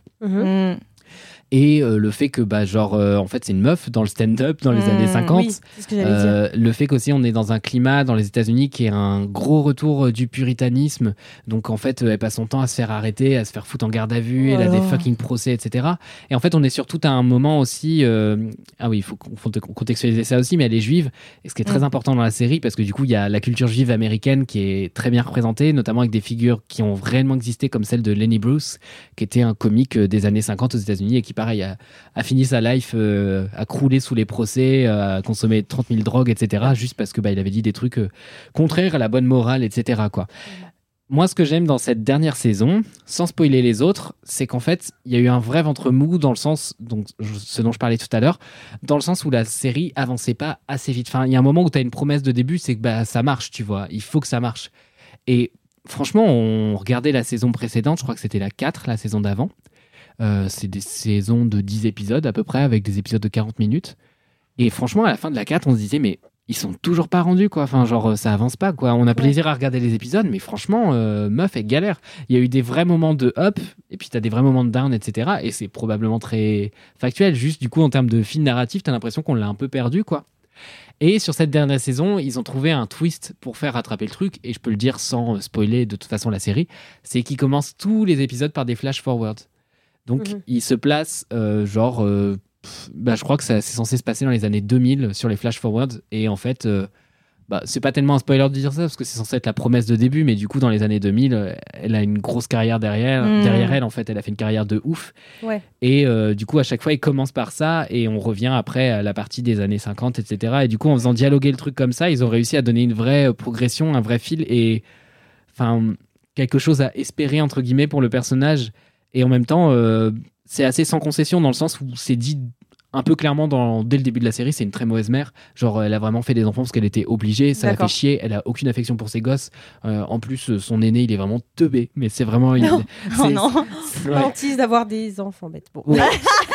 Et le fait que en fait c'est une meuf dans le stand-up dans les années 50. Oui, c'est ce que j'allais dire. Le fait qu'aussi on est dans un climat dans les États-Unis qui est un gros retour du puritanisme, donc en fait elle passe son temps à se faire arrêter, à se faire foutre en garde à vue, elle a des fucking procès, etc. Et en fait on est surtout à un moment aussi il faut contextualiser ça aussi, mais elle est juive, et ce qui est très important dans la série parce que du coup il y a la culture juive américaine qui est très bien représentée, notamment avec des figures qui ont réellement existé comme celle de Lenny Bruce, qui était un comique des années 50 aux États-Unis et qui pareil a fini sa life à crouler sous les procès, à consommer 30 000 drogues, etc. juste parce que il avait dit des trucs contraires à la bonne morale, etc. quoi. Moi, ce que j'aime dans cette dernière saison, sans spoiler les autres, c'est qu'en fait, il y a eu un vrai ventre mou dans le sens, ce dont je parlais tout à l'heure, dans le sens où la série avançait pas assez vite. Enfin, il y a un moment où tu as une promesse de début, c'est que ça marche, tu vois. Il faut que ça marche. Et franchement, on regardait la saison précédente, je crois que c'était la 4, la saison d'avant. C'est des saisons de 10 épisodes à peu près, avec des épisodes de 40 minutes. Et franchement, à la fin de la 4, on se disait, mais ils sont toujours pas rendus, quoi. Enfin, ça avance pas, quoi. On a plaisir à regarder les épisodes, mais franchement, meuf, elle galère. Il y a eu des vrais moments de up, et puis t'as des vrais moments de down, etc. Et c'est probablement très factuel. Juste, du coup, en termes de fil narratif, t'as l'impression qu'on l'a un peu perdu, quoi. Et sur cette dernière saison, ils ont trouvé un twist pour faire rattraper le truc, et je peux le dire sans spoiler de toute façon la série, c'est qu'ils commencent tous les épisodes par des flash forwards. Donc, il se place je crois que c'est censé se passer dans les années 2000 sur les flash forwards. Et en fait, c'est pas tellement un spoiler de dire ça parce que c'est censé être la promesse de début. Mais du coup, dans les années 2000, elle a une grosse carrière derrière elle. En fait, elle a fait une carrière de ouf. Ouais. Et du coup, à chaque fois, il commence par ça et on revient après à la partie des années 50, etc. Et du coup, en faisant dialoguer le truc comme ça, ils ont réussi à donner une vraie progression, un vrai fil et quelque chose à espérer, entre guillemets, pour le personnage. Et en même temps, c'est assez sans concession dans le sens où c'est dit un peu clairement dès le début de la série, c'est une très mauvaise mère. Genre, elle a vraiment fait des enfants parce qu'elle était obligée, ça la fait chier, elle a aucune affection pour ses gosses. En plus, son aîné, il est vraiment teubé, mais c'est vraiment... Non. Hantise d'avoir des enfants bêtes. Bon. Ouais.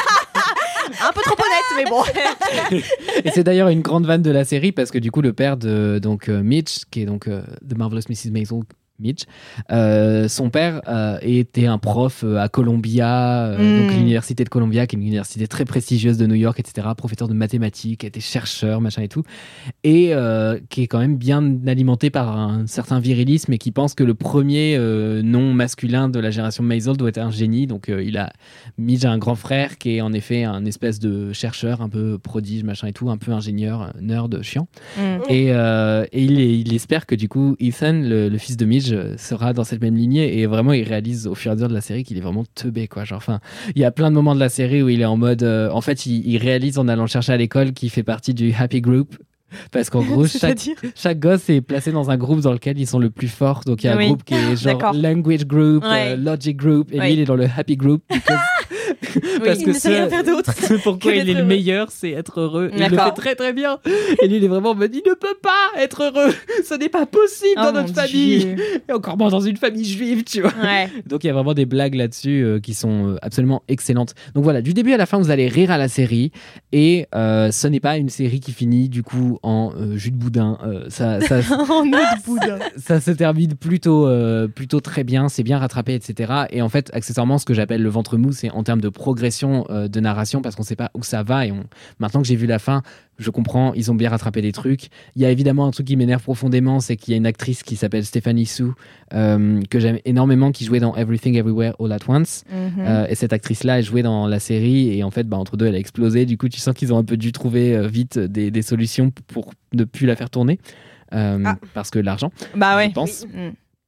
Un peu trop honnête, mais bon. Et c'est d'ailleurs une grande vanne de la série parce que du coup, le père de Mitch, qui est donc The Marvelous Mrs. Maisel, Mitch, son père était un prof à Columbia, donc l'université de Columbia, qui est une université très prestigieuse de New York, etc., professeur de mathématiques, était chercheur, machin et tout, et qui est quand même bien alimenté par un certain virilisme et qui pense que le premier nom masculin de la génération Maisel doit être un génie. Donc Mitch a un grand frère qui est en effet un espèce de chercheur un peu prodige, machin et tout, un peu ingénieur, nerd, chiant. Et il espère que du coup Ethan, le fils de Mitch, sera dans cette même lignée, et vraiment il réalise au fur et à mesure de la série qu'il est vraiment teubé, quoi. Il y a plein de moments de la série où il est en mode en fait il réalise en allant chercher à l'école qu'il fait partie du happy group, parce qu'en gros chaque gosse est placé dans un groupe dans lequel ils sont le plus forts. Donc il y a un groupe qui est genre language group, logic group, et lui il est dans le happy group parce il que ne sait rien faire d'autre. Pourquoi il est le meilleur, c'est être heureux. Et il le fait très très bien. Et lui il est vraiment en mode il ne peut pas être heureux, ce n'est pas possible dans notre famille, et encore moins dans une famille juive, tu vois. Donc il y a vraiment des blagues là-dessus qui sont absolument excellentes. Donc voilà, du début à la fin vous allez rire à la série, et ce n'est pas une série qui finit du coup en jus de boudin. Ça En eau de boudin. Ça se termine plutôt très bien, c'est bien rattrapé, etc. Et en fait, accessoirement, ce que j'appelle le ventre mou, c'est en termes de progression de narration, parce qu'on sait pas où ça va, et maintenant que j'ai vu la fin, je comprends, ils ont bien rattrapé des trucs. Il y a évidemment un truc qui m'énerve profondément, c'est qu'il y a une actrice qui s'appelle Stephanie Sue, que j'aime énormément, qui jouait dans Everything Everywhere All at Once. Et cette actrice-là, elle jouait dans la série, et en fait, entre deux, elle a explosé. Du coup, tu sens qu'ils ont un peu dû trouver vite des solutions pour ne plus la faire tourner, parce que l'argent, je pense.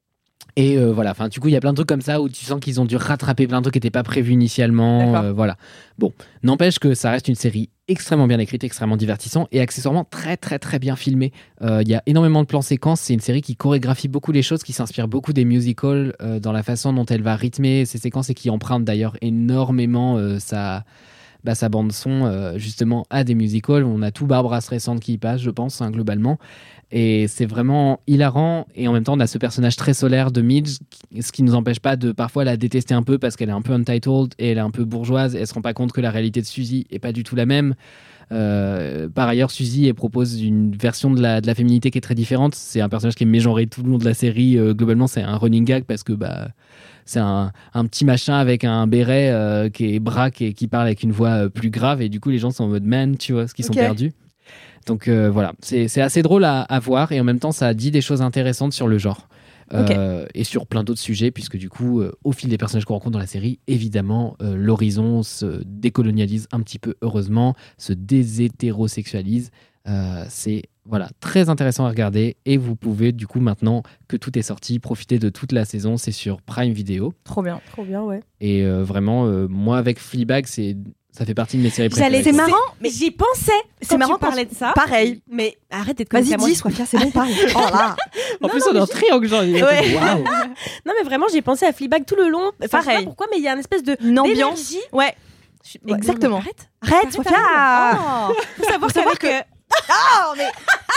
Et voilà, enfin, du coup, il y a plein de trucs comme ça où tu sens qu'ils ont dû rattraper plein de trucs qui n'étaient pas prévus initialement. Voilà. Bon, n'empêche que ça reste une série extrêmement bien écrite, extrêmement divertissante et accessoirement très, très, très bien filmée. Il y a énormément de plans séquences. C'est une série qui chorégraphie beaucoup les choses, qui s'inspire beaucoup des musicals dans la façon dont elle va rythmer ses séquences et qui emprunte d'ailleurs énormément sa bande-son justement à des musicals. On a tout Barbra Streisand qui y passe, je pense, globalement. Et c'est vraiment hilarant. Et en même temps, on a ce personnage très solaire de Midge, ce qui ne nous empêche pas de parfois la détester un peu parce qu'elle est un peu untitled et elle est un peu bourgeoise. Et elle ne se rend pas compte que la réalité de Suzy n'est pas du tout la même. Par ailleurs, Suzy elle propose une version de la féminité qui est très différente. C'est un personnage qui est mégenré tout le long de la série. Globalement, c'est un running gag parce que c'est un petit machin avec un béret qui est braque et qui parle avec une voix plus grave. Et du coup, les gens sont en mode man, tu vois, ce qu'ils sont perdus. Donc voilà, c'est assez drôle à voir et en même temps, ça dit des choses intéressantes sur le genre. Et sur plein d'autres sujets, puisque du coup, au fil des personnages qu'on rencontre dans la série, évidemment, l'horizon se décolonialise un petit peu, heureusement, se déshétérosexualise. C'est voilà, très intéressant à regarder et vous pouvez du coup maintenant que tout est sorti profiter de toute la saison. C'est sur Prime Video. Trop bien, ouais. Et vraiment, moi avec Fleabag, ça fait partie de mes séries préférées. C'est marrant, mais j'y pensais. C'est marrant quand tu parlais de ça. Pareil. Mais arrête d'être Vas-y, dis, Sofia, c'est bon, parle. Oh là. En plus, on est en triangle, genre. Ouais. Waouh. Non, mais vraiment, j'ai pensé à Fleabag tout le long. Enfin, je sais pas pourquoi, mais il y a une espèce de une ambiance. Ouais. Exactement. Non, arrête, Sofia. Faut savoir que. Ah, mais.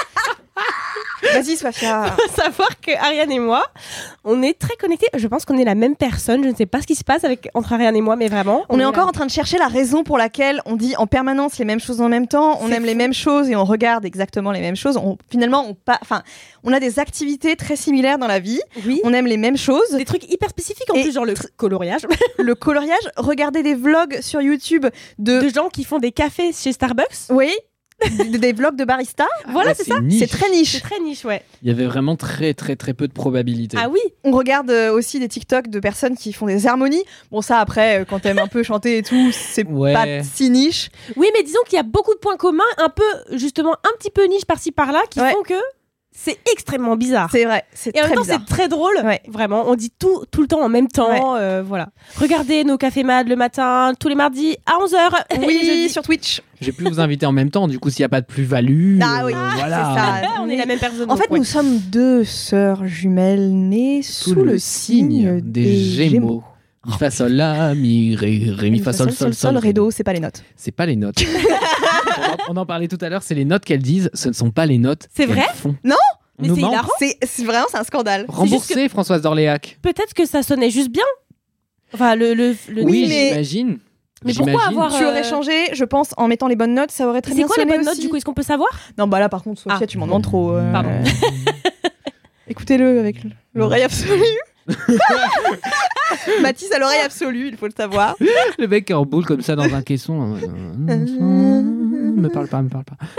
Vas-y, Sofia. Faut savoir que Ariane et moi, on est très connectés. Je pense qu'on est la même personne. Je ne sais pas ce qui se passe entre Ariane et moi, mais vraiment. On est encore en train de chercher la raison pour laquelle on dit en permanence les mêmes choses en même temps. On aime les mêmes choses et on regarde exactement les mêmes choses. On a des activités très similaires dans la vie. Oui. On aime les mêmes choses. Des trucs hyper spécifiques en plus, genre le coloriage. Le coloriage. Regarder des vlogs sur YouTube de gens qui font des cafés chez Starbucks. Oui. Des vlogs de barista. Voilà, c'est ça. C'est très niche. C'est très niche, ouais. Il y avait vraiment très très très peu de probabilités. Ah oui. On regarde aussi des TikTok de personnes qui font des harmonies. Bon, ça après, quand t'aimes un peu chanter et tout, c'est pas si niche. Oui, mais disons qu'il y a beaucoup de points communs, un peu justement un petit peu niche par-ci par-là, qui font que c'est extrêmement bizarre. C'est vrai. Et en même temps, c'est très drôle. Ouais. Vraiment, on dit tout le temps en même temps. Ouais. Voilà. Regardez nos cafés mad le matin, tous les mardis à 11h. Oui, sur Twitch. J'ai pu vous inviter en même temps, du coup, s'il n'y a pas de plus-value. Ah oui, voilà. c'est ça. On est la même personne. En fait, nous sommes deux sœurs jumelles nées sous le signe des Gémeaux. Mi fa sol la mi ré mi fa sol sol ré do, c'est pas les notes. C'est pas les notes. On en parlait tout à l'heure, c'est les notes qu'elles disent, ce ne sont pas les notes. C'est vrai ? Font. Non. Mais c'est hilarant. C'est vraiment, c'est un scandale. Remboursé, Françoise d'Orléac. Peut-être que ça sonnait juste bien. Enfin, oui, j'imagine. Mais pourquoi avoir... Tu aurais changé, je pense, en mettant les bonnes notes, ça aurait très bien sonné. C'est quoi les bonnes aussi. notes, du coup, est-ce qu'on peut savoir ? Non, bah là, par contre, Sofia, tu m'en demandes trop. Pardon. Écoutez-le avec l'oreille absolue. Mathis a l'oreille absolue, il faut le savoir. Le mec qui est en boule comme ça dans un caisson. Me parle pas.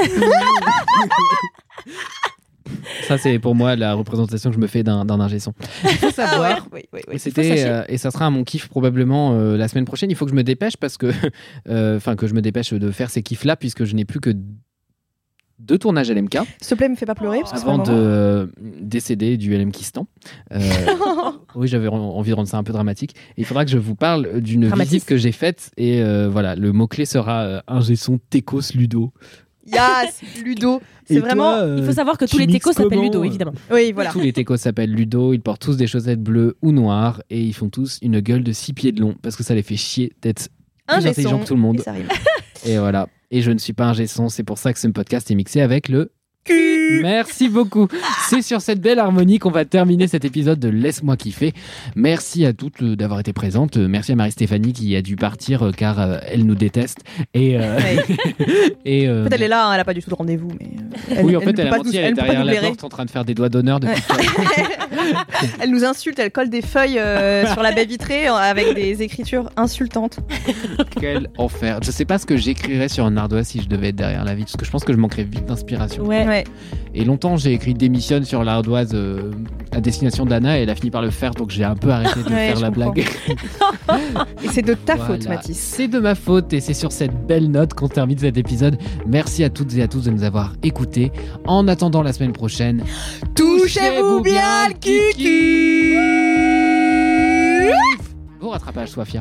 Ça, c'est pour moi la représentation que je me fais d'un ingé son. Il faut savoir. Oui. Et ça sera à mon kiff probablement la semaine prochaine. Il faut que je me dépêche parce que, que je me dépêche de faire ces kiffs-là puisque je n'ai plus que 2 tournages LMK. S'il te plaît, me fais pas pleurer. Parce avant de décéder du LMKistan. Oui, j'avais envie de rendre ça un peu dramatique. Et il faudra que je vous parle d'une visite que j'ai faite. Et voilà, le mot-clé sera ingé son Tecos Ludo. Yes, Ludo. C'est vraiment. Il faut savoir que tous les Tecos s'appellent Ludo, évidemment. Oui, voilà. Tous les Tecos s'appellent Ludo. Ils portent tous des chaussettes bleues ou noires. Et ils font tous une gueule de 6 pieds de long. Parce que ça les fait chier d'être plus intelligents que tout le monde. Et voilà. Et je ne suis pas un G-son, c'est pour ça que ce podcast est mixé avec le cul. Merci beaucoup. C'est sur cette belle harmonie qu'on va terminer cet épisode de Laisse-moi kiffer. Merci à toutes d'avoir été présentes. Merci à Marie-Stéphanie qui a dû partir car elle nous déteste. Et, en fait, elle est là, elle n'a pas du tout de rendez-vous. Mais oui, en fait, elle a menti, elle est derrière la porte en train de faire des doigts d'honneur depuis Elle nous insulte, elle colle des feuilles sur la baie vitrée avec des écritures insultantes. Quel enfer. Je sais pas ce que j'écrirais sur un ardoise si je devais être derrière la vitre, parce que je pense que je manquerais vite d'inspiration. Ouais. Et longtemps, j'ai écrit démissionne sur l'ardoise à destination d'Anna et elle a fini par le faire, donc j'ai un peu arrêté de faire la blague. Et c'est de ta faute, Mathis. C'est de ma faute et c'est sur cette belle note qu'on termine cet épisode. Merci à toutes et à tous de nous avoir écoutés. En attendant la semaine prochaine, touchez-vous bien le kiki. Beau rattrapage, Sofia.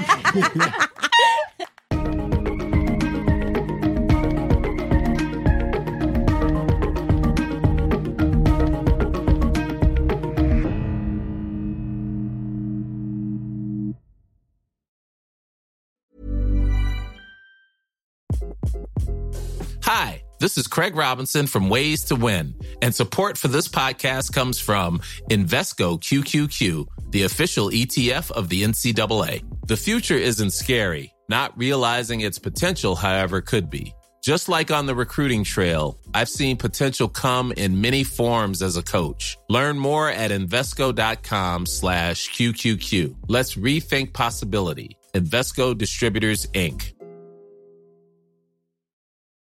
Hi, this is Craig Robinson from Ways to Win, and support for this podcast comes from Invesco QQQ, the official ETF of the NCAA. The future isn't scary. Not realizing its potential, however, could be. Just like on the recruiting trail, I've seen potential come in many forms as a coach. Learn more at Invesco.com/QQQ. Let's rethink possibility. Invesco Distributors, Inc.